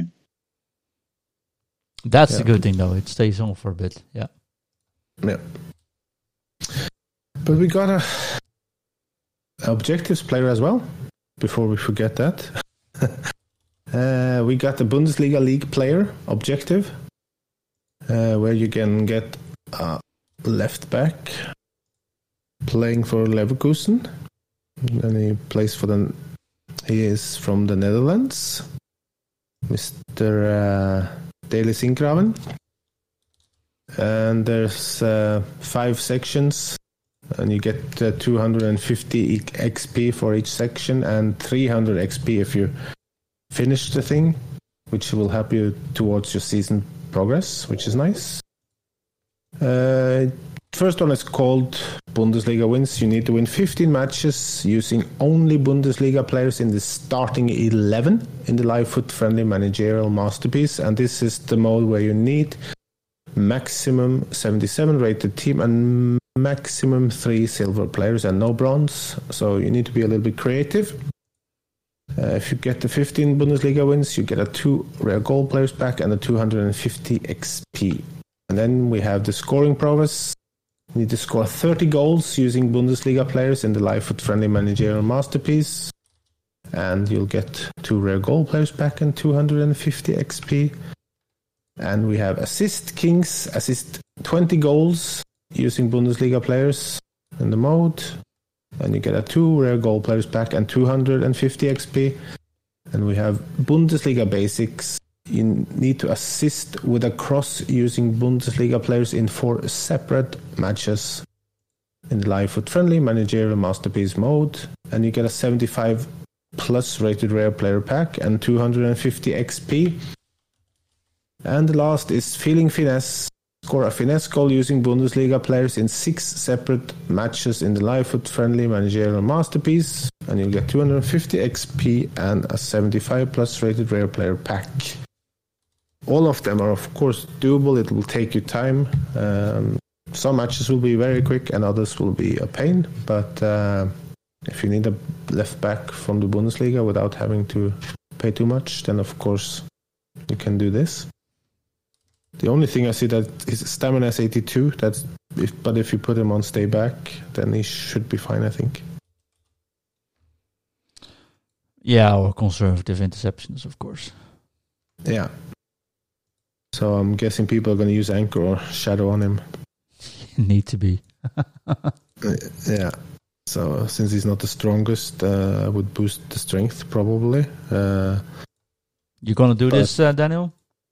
That's Yeah. the good thing, though. It stays on for a bit. Yeah. Yeah. But we got a objectives player as well, before we forget that. uh, we got the Bundesliga League player objective, uh, where you can get a left back playing for Leverkusen. And he plays for the, he is from the Netherlands, Mister Uh, Daily Sinkgraven. And there's uh, five sections, and you get uh, two hundred fifty X P for each section and three hundred X P if you finish the thing, which will help you towards your season progress, which is nice. Uh, first one is called Bundesliga wins. You need to win fifteen matches using only Bundesliga players in the starting eleven in the live foot friendly managerial masterpiece. And this is the mode where you need maximum seventy-seven rated team and maximum three silver players and no bronze. So you need to be a little bit creative. Uh, if you get the fifteen Bundesliga wins, you get a two rare gold players back and a two hundred fifty X P. And then we have the scoring progress. You need to score thirty goals using Bundesliga players in the live foot friendly managerial masterpiece. And you'll get two rare gold players back and two hundred fifty X P. And we have assist kings, assist twenty goals using Bundesliga players in the mode. And you get a two rare gold players back and two hundred fifty X P. And we have Bundesliga basics. You need to assist with a cross using Bundesliga players in four separate matches. in the Live Foot Friendly Managerial Masterpiece mode, and you get a seventy-five plus rated rare player pack and two hundred fifty X P. And the last is Feeling Finesse. Score a finesse goal using Bundesliga players in six separate matches in the Live Foot Friendly Managerial Masterpiece, and you'll get two hundred fifty X P and a seventy-five plus rated rare player pack. All of them are of course doable. It will take you time. Um, some matches will be very quick and others will be a pain, but uh, if you need a left back from the Bundesliga without having to pay too much, then of course you can do this. The only thing I see that his stamina is eighty-two. That's if, but if you put him on stay back, then he should be fine, I think. Yeah, or conservative interceptions, of course. Yeah. So I'm guessing people are going to use Anchor or Shadow on him. Need to be. Yeah. So since he's not the strongest, uh, I would boost the strength probably. Uh, you gonna do this, uh, Daniel?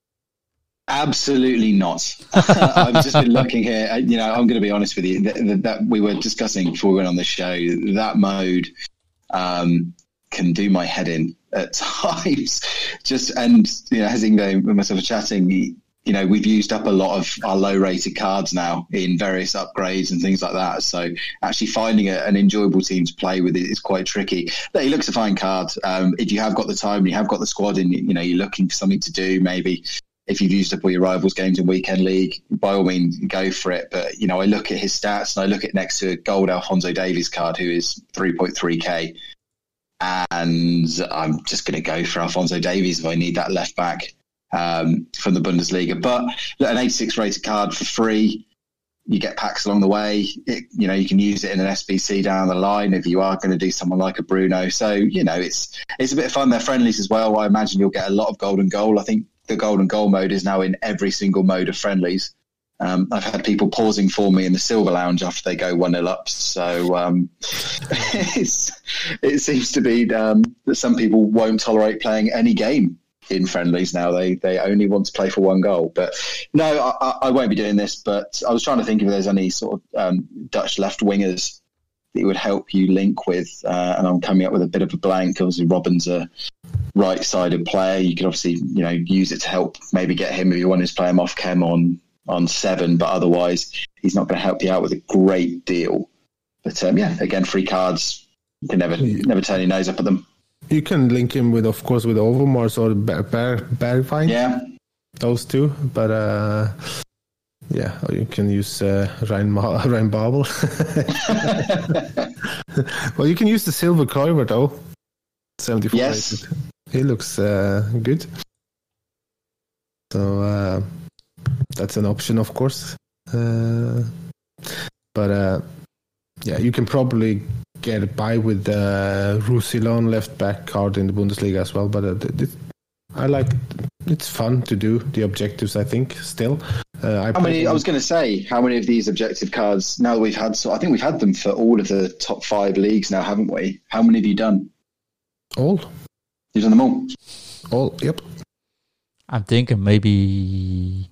Absolutely not. I've just been looking here. You know, I'm going to be honest with you. That, that we were discussing before we went on the show. That mode um, can do my head in at times. Just and you know, as Ingo and myself are chatting, you know, we've used up a lot of our low-rated cards now in various upgrades and things like that. So actually finding a, an enjoyable team to play with is quite tricky. But he looks a fine card. Um, if you have got the time, you have got the squad, and you know, you're looking for something to do, maybe. If you've used up all your rivals games in weekend league, by all means, go for it. But, you know, I look at his stats and I look at next to a gold Alphonso Davies card, who is three point three K. And I'm just going to go for Alphonso Davies if I need that left back um, from the Bundesliga. But look, an eighty-six rated card for free. You get packs along the way. It, you know, you can use it in an S B C down the line if you are going to do someone like a Bruno. So, you know, it's it's a bit of fun. They're friendlies as well. I imagine you'll get a lot of golden goal. I think the golden goal mode is now in every single mode of friendlies. Um, I've had people pausing for me in the silver lounge after they go one nil up. So um, it's, it seems to be um, that some people won't tolerate playing any game in friendlies now. They they only want to play for one goal. But no, I, I won't be doing this. But I was trying to think if there's any sort of um, Dutch left wingers that would help you link with, uh, and I'm coming up with a bit of a blank. Obviously, Robin's a right-sided player. You could obviously, you know, use it to help maybe get him if you wanted to play him off chem on on seven, but otherwise he's not going to help you out with a great deal. But um, yeah, again, free cards, you can never yeah. never turn your nose up at them. You can link him with, of course, with Overmars or Ber- Ber- Bergwijn. Yeah, those two. But uh, yeah, or you can use uh, Ryan Ma- Ryan Babel. Well, you can use the Silver Kluivert though. seventy-four Yes. rated. He looks uh, good. So uh, that's an option, of course. Uh, but uh, yeah, you can probably get by with the uh, Roussillon left back card in the Bundesliga as well. But uh, it, I like it's fun to do the objectives. I think still. Uh, I how many? I was going to say how many of these objective cards now that we've had. So I think we've had them for all of the top five leagues now, haven't we? How many have you done? All. You've done them all? All, yep. I'm thinking maybe...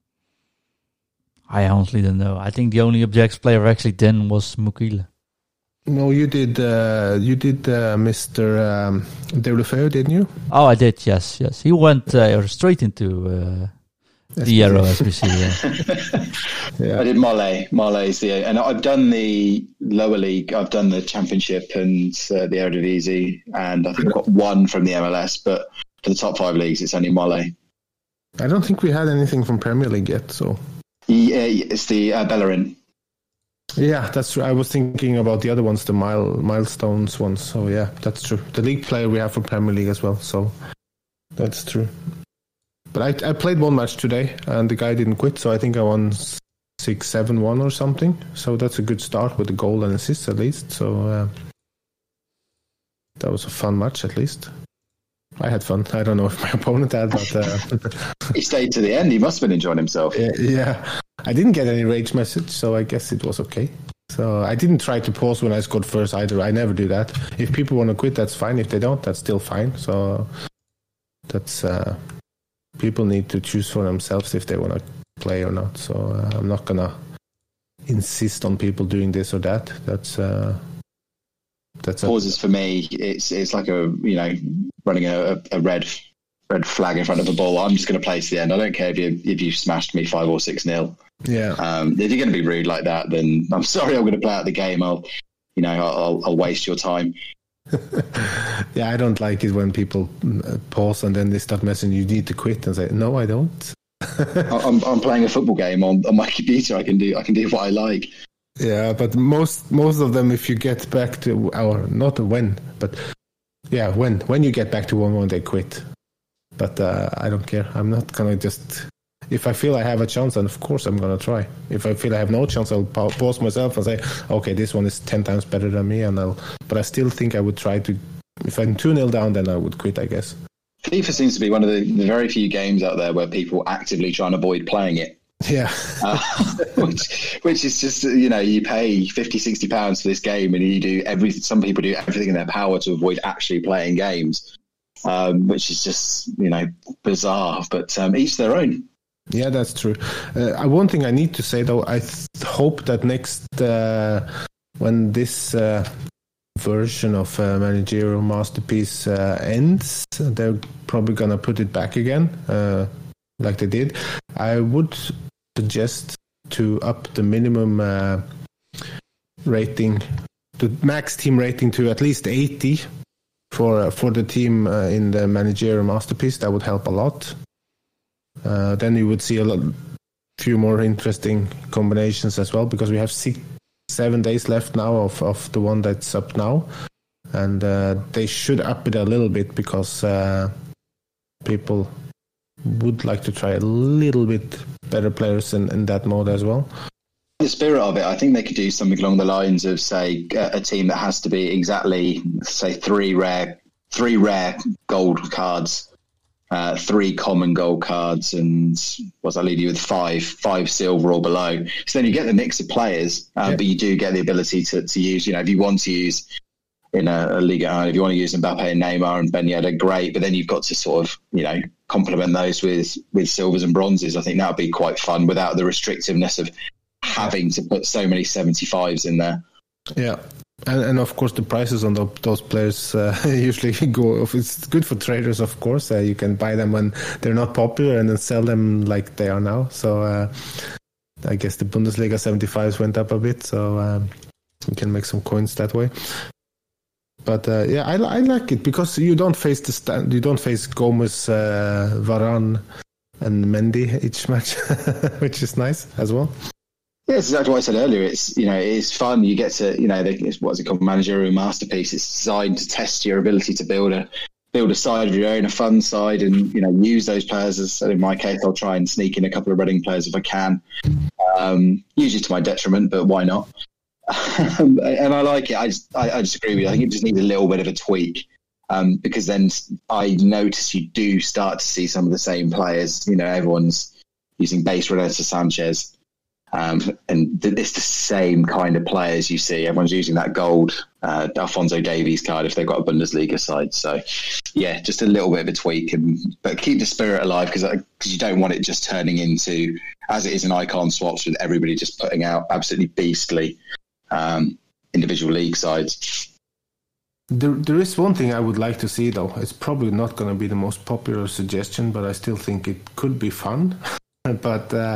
I honestly don't know. I think the only objects player actually then was Mukile. No, you did uh, You did uh, Mister Um, Deulofeu, didn't you? Oh, I did, yes, yes. He went uh, straight into uh, the Aero S B C. Yeah. Yeah. I did Mole. Mole's the... And I've done the lower league. I've done the Championship and uh, the Eredivisie. And I think I've got one from the M L S. But for the top five leagues, it's only Mole. I don't think we had anything from Premier League yet, so... Yeah, it's the uh, Bellerin. Yeah, that's true. I was thinking about the other ones, the mile milestones ones. So yeah, that's true. The league player we have from Premier League as well. So that's true. But I I played one match today and the guy didn't quit, so I think I won six seven one or something. So that's a good start with a goal and assist at least. So uh, that was a fun match at least. I had fun. I don't know if my opponent had, but uh, he stayed to the end. He must have been enjoying himself. Yeah, yeah, I didn't get any rage message, so I guess it was okay. So I didn't try to pause when I scored first either. I never do that. If people want to quit, that's fine. If they don't, that's still fine. So that's uh, people need to choose for themselves if they want to play or not. So uh, I'm not gonna insist on people doing this or that. That's uh, that's pauses a, for me. It's it's like a you know running a, a red red flag in front of a ball. I'm just going to play to the end. I don't care if you if you smashed me five or six nil. Yeah. Um, if you're going to be rude like that, then I'm sorry. I'm going to play out the game. I'll you know I'll I'll waste your time. Yeah, I don't like it when people pause and then they start messaging. You need to quit and say, no, I don't. I'm I'm playing a football game on, on my computer. I can do I can do what I like. Yeah, but most most of them, if you get back to or not when, but yeah, when when you get back to one one, they quit. But uh, I don't care. I'm not gonna just. If I feel I have a chance, then of course I'm gonna try. If I feel I have no chance, I'll pa- pause myself and say, okay, this one is ten times better than me, and I'll. But I still think I would try to. If I'm two nil down, then I would quit, I guess. FIFA seems to be one of the, the very few games out there where people actively try and avoid playing it. Yeah. uh, which, which is just, you know, you pay fifty, sixty pounds for this game and you do everything. Some people do everything in their power to avoid actually playing games, um, which is just, you know, bizarre, but um, each their own. Yeah, that's true. Uh, one thing I need to say, though, I th- hope that next, uh, when this uh, version of uh, Managerial Masterpiece uh, ends, they're probably going to put it back again, uh, like they did. I would suggest to up the minimum uh, rating, the max team rating to at least eighty for uh, for the team uh, in the Managerial Masterpiece. That would help a lot. Uh, then you would see a lot, few more interesting combinations as well, because we have six, seven days left now of, of the one that's up now, and uh, they should up it a little bit because uh, people would like to try a little bit better players in, in that mode as well. The spirit of it, I think they could do something along the lines of, say, a, a team that has to be exactly, say, three rare, three rare gold cards. Uh, three common gold cards, and what's that leave you with five, five silver or below. So then you get the mix of players, uh, yeah. But you do get the ability to, to use, you know, if you want to use in a, a Liga, if you want to use Mbappe and Neymar and Ben Yedder, great. But then you've got to sort of, you know, complement those with, with silvers and bronzes. I think that would be quite fun without the restrictiveness of having to put so many seventy-fives in there. Yeah. And, and of course, the prices on the, those players uh, usually go off. It's good for traders, of course. Uh, you can buy them when they're not popular and then sell them like they are now. So uh, I guess the Bundesliga seventy-fives went up a bit, so um, you can make some coins that way. But uh, yeah, I, I like it because you don't face the stand, you don't face Gomez, uh, Varane, and Mendy each match, which is nice as well. Yeah, it's exactly what I said earlier. It's, you know, it's fun. You get to, you know, it's, what's it called, Managerial Masterpiece. It's designed to test your ability to build a build a side of your own, a fun side, and, you know, use those players. As in my case, I'll try and sneak in a couple of Reading players if I can, um, usually to my detriment, but why not? and I like it. I just, I, I just agree with you. I think it just needs a little bit of a tweak, um, because then I notice you do start to see some of the same players. You know, everyone's using base Renato Sanchez. Um, and th- it's the same kind of players you see. Everyone's using that gold uh, Alphonso Davies card if they've got a Bundesliga side. So, yeah, just a little bit of a tweak, and but keep the spirit alive because because you don't want it just turning into, as it is in icon swaps, with everybody just putting out absolutely beastly um, individual league sides. There, there is one thing I would like to see, though. It's probably not going to be the most popular suggestion, but I still think it could be fun. but... Uh,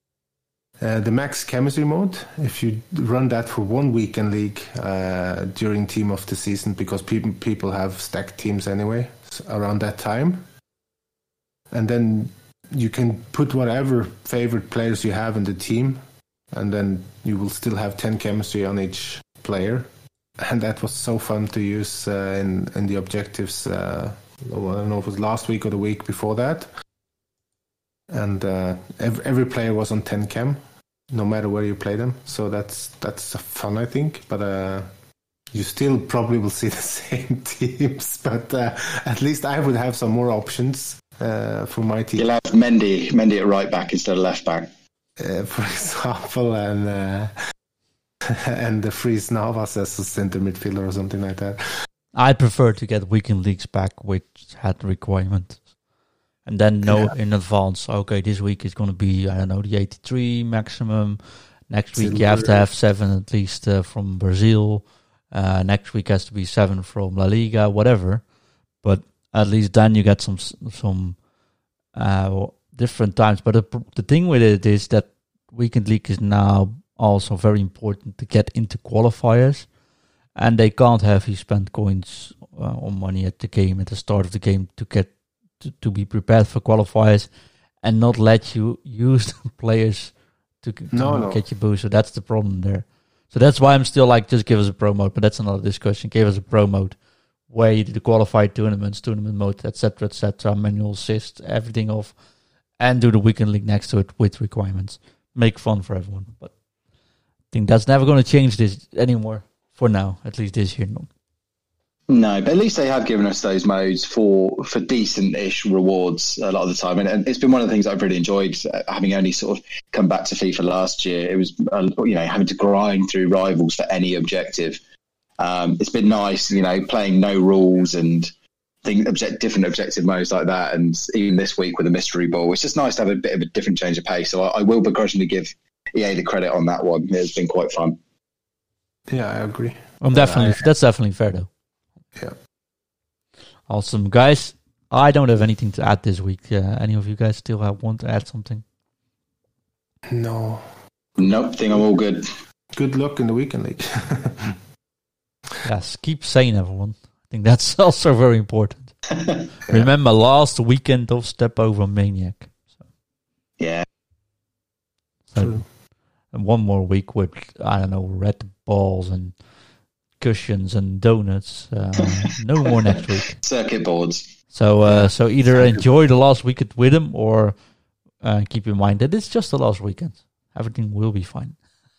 Uh, the max chemistry mode, if you run that for one weekend league uh, during team of the season, because people people have stacked teams anyway around that time, and then you can put whatever favorite players you have in the team, and then you will still have ten chemistry on each player, and that was so fun to use uh, in in the objectives. Uh, I don't know if it was last week or the week before that. And uh, every, every player was on ten chem, no matter where you play them. So that's that's fun, I think. But uh, you still probably will see the same teams. But uh, at least I would have some more options uh, for my team. You'll have Mendy, Mendy at right back instead of left back, uh, for example, and uh, and the Fries Navas as a centre midfielder or something like that. I prefer to get weekend leagues back, which had requirements. And then know yeah. in advance, okay, this week is going to be, I don't know, the eighty-three maximum. Next week you have to have seven at least uh, from Brazil. Uh, next week has to be seven from La Liga, whatever. But at least then you get some some uh, different times. But the, the thing with it is that Weekend League is now also very important to get into qualifiers. And they can't have you spend coins uh, on money at the game, at the start of the game, to get to, to be prepared for qualifiers and not let you use the players to, to no, no. get your boost. So that's the problem there. So that's why I'm still like, just give us a pro mode, but that's another discussion. Give us a pro mode where you do the qualified tournaments, tournament mode, et cetera, et cetera, manual assist, everything off, and do the Weekend League next to it with requirements. Make fun for everyone. But I think that's never going to change this anymore. For now, at least this year, no. No, but at least they have given us those modes for, for decent-ish rewards a lot of the time. And, and it's been one of the things I've really enjoyed, uh, having only sort of come back to FIFA last year. It was, uh, you know, having to grind through rivals for any objective. Um, it's been nice, you know, playing no rules and thing, object, different objective modes like that. And even this week with a mystery ball, it's just nice to have a bit of a different change of pace. So I, I will begrudgingly give E A the credit on that one. It's been quite fun. Yeah, I agree. I'm definitely, I, that's definitely fair, though. Yeah. Awesome. Guys, I don't have anything to add this week. Uh, any of you guys still have, want to add something? No. Nope, think I'm all good. Good luck in the Weekend League. Yes, keep sane, everyone. I think that's also very important. Yeah. Remember, last weekend of Step Over Maniac. So. Yeah. So, True. And one more week with, I don't know, red balls and cushions and donuts. Uh, no more next week. Circuit boards. So uh, so either enjoy the last weekend with them or uh, keep in mind that it's just the last weekend. Everything will be fine.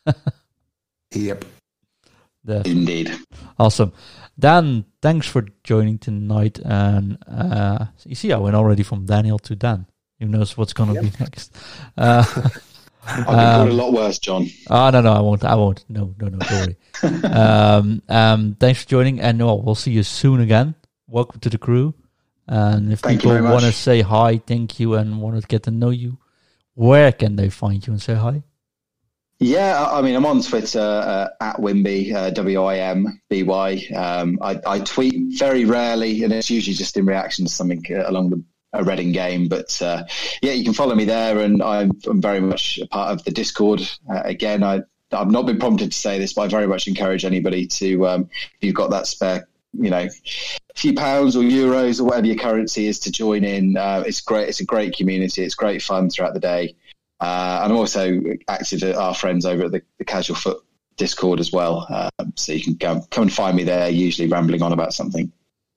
Yep. Definitely. Indeed. Awesome. Dan, thanks for joining tonight. And uh, you see, I went already from Daniel to Dan. Who knows what's going to yep. be next? Uh, I've been um, called a lot worse, John. Oh, no, no, I won't. I won't. No, no, no, don't worry. um, um, thanks for joining, and well, we'll see you soon again. Welcome to the crew. And if thank people want to say hi, thank you, and want to get to know you, where can they find you and say hi? Yeah, I mean, I'm on Twitter uh, at Wimby, uh, W I M B Y. Um, I, I tweet very rarely, and it's usually just in reaction to something uh, along the a Reading game, but uh, yeah, you can follow me there, and I'm, I'm very much a part of the Discord. Uh, again, I, I've not been prompted to say this, but I very much encourage anybody to, um, if you've got that spare, you know, few pounds or euros or whatever your currency is, to join in. Uh, it's great. It's a great community. It's great fun throughout the day. Uh, and I'm also active at our friends over at the, the Casual Foot Discord as well. Uh, so you can go, come and find me there, usually rambling on about something.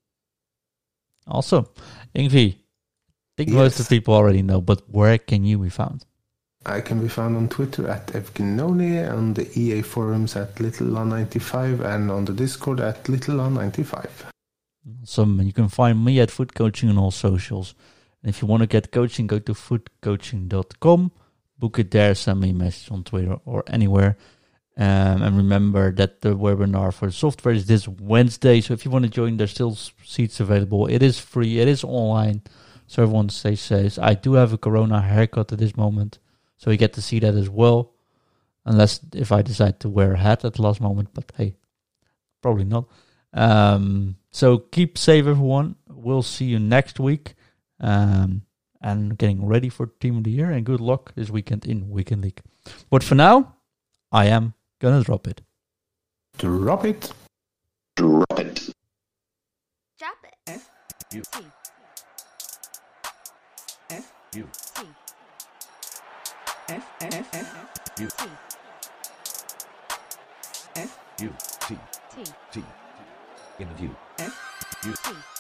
Awesome. Yngwie, I think yes. most of the people already know, but where can you be found? I can be found on Twitter at Evgenoni, on the E A forums at LittleLon ninety-five, and on the Discord at LittleLon ninety-five. Awesome. And you can find me at Foot Coaching on all socials. And if you want to get coaching, go to foot coaching dot com. Book it there, send me a message on Twitter or anywhere. Um, and remember that the webinar for the software is this Wednesday. So if you want to join, there's still seats available. It is free. It is online. So everyone stays safe. I do have a Corona haircut at this moment, so you get to see that as well. Unless if I decide to wear a hat at the last moment, but hey, probably not. Um, so keep safe, everyone. We'll see you next week. Um, and getting ready for Team of the Year, and good luck this weekend in Weekend League. But for now, I am gonna drop it. Drop it. Drop it. Drop it. F U T. F U T. F F F U T. F U T. T. T. In the view. F U T.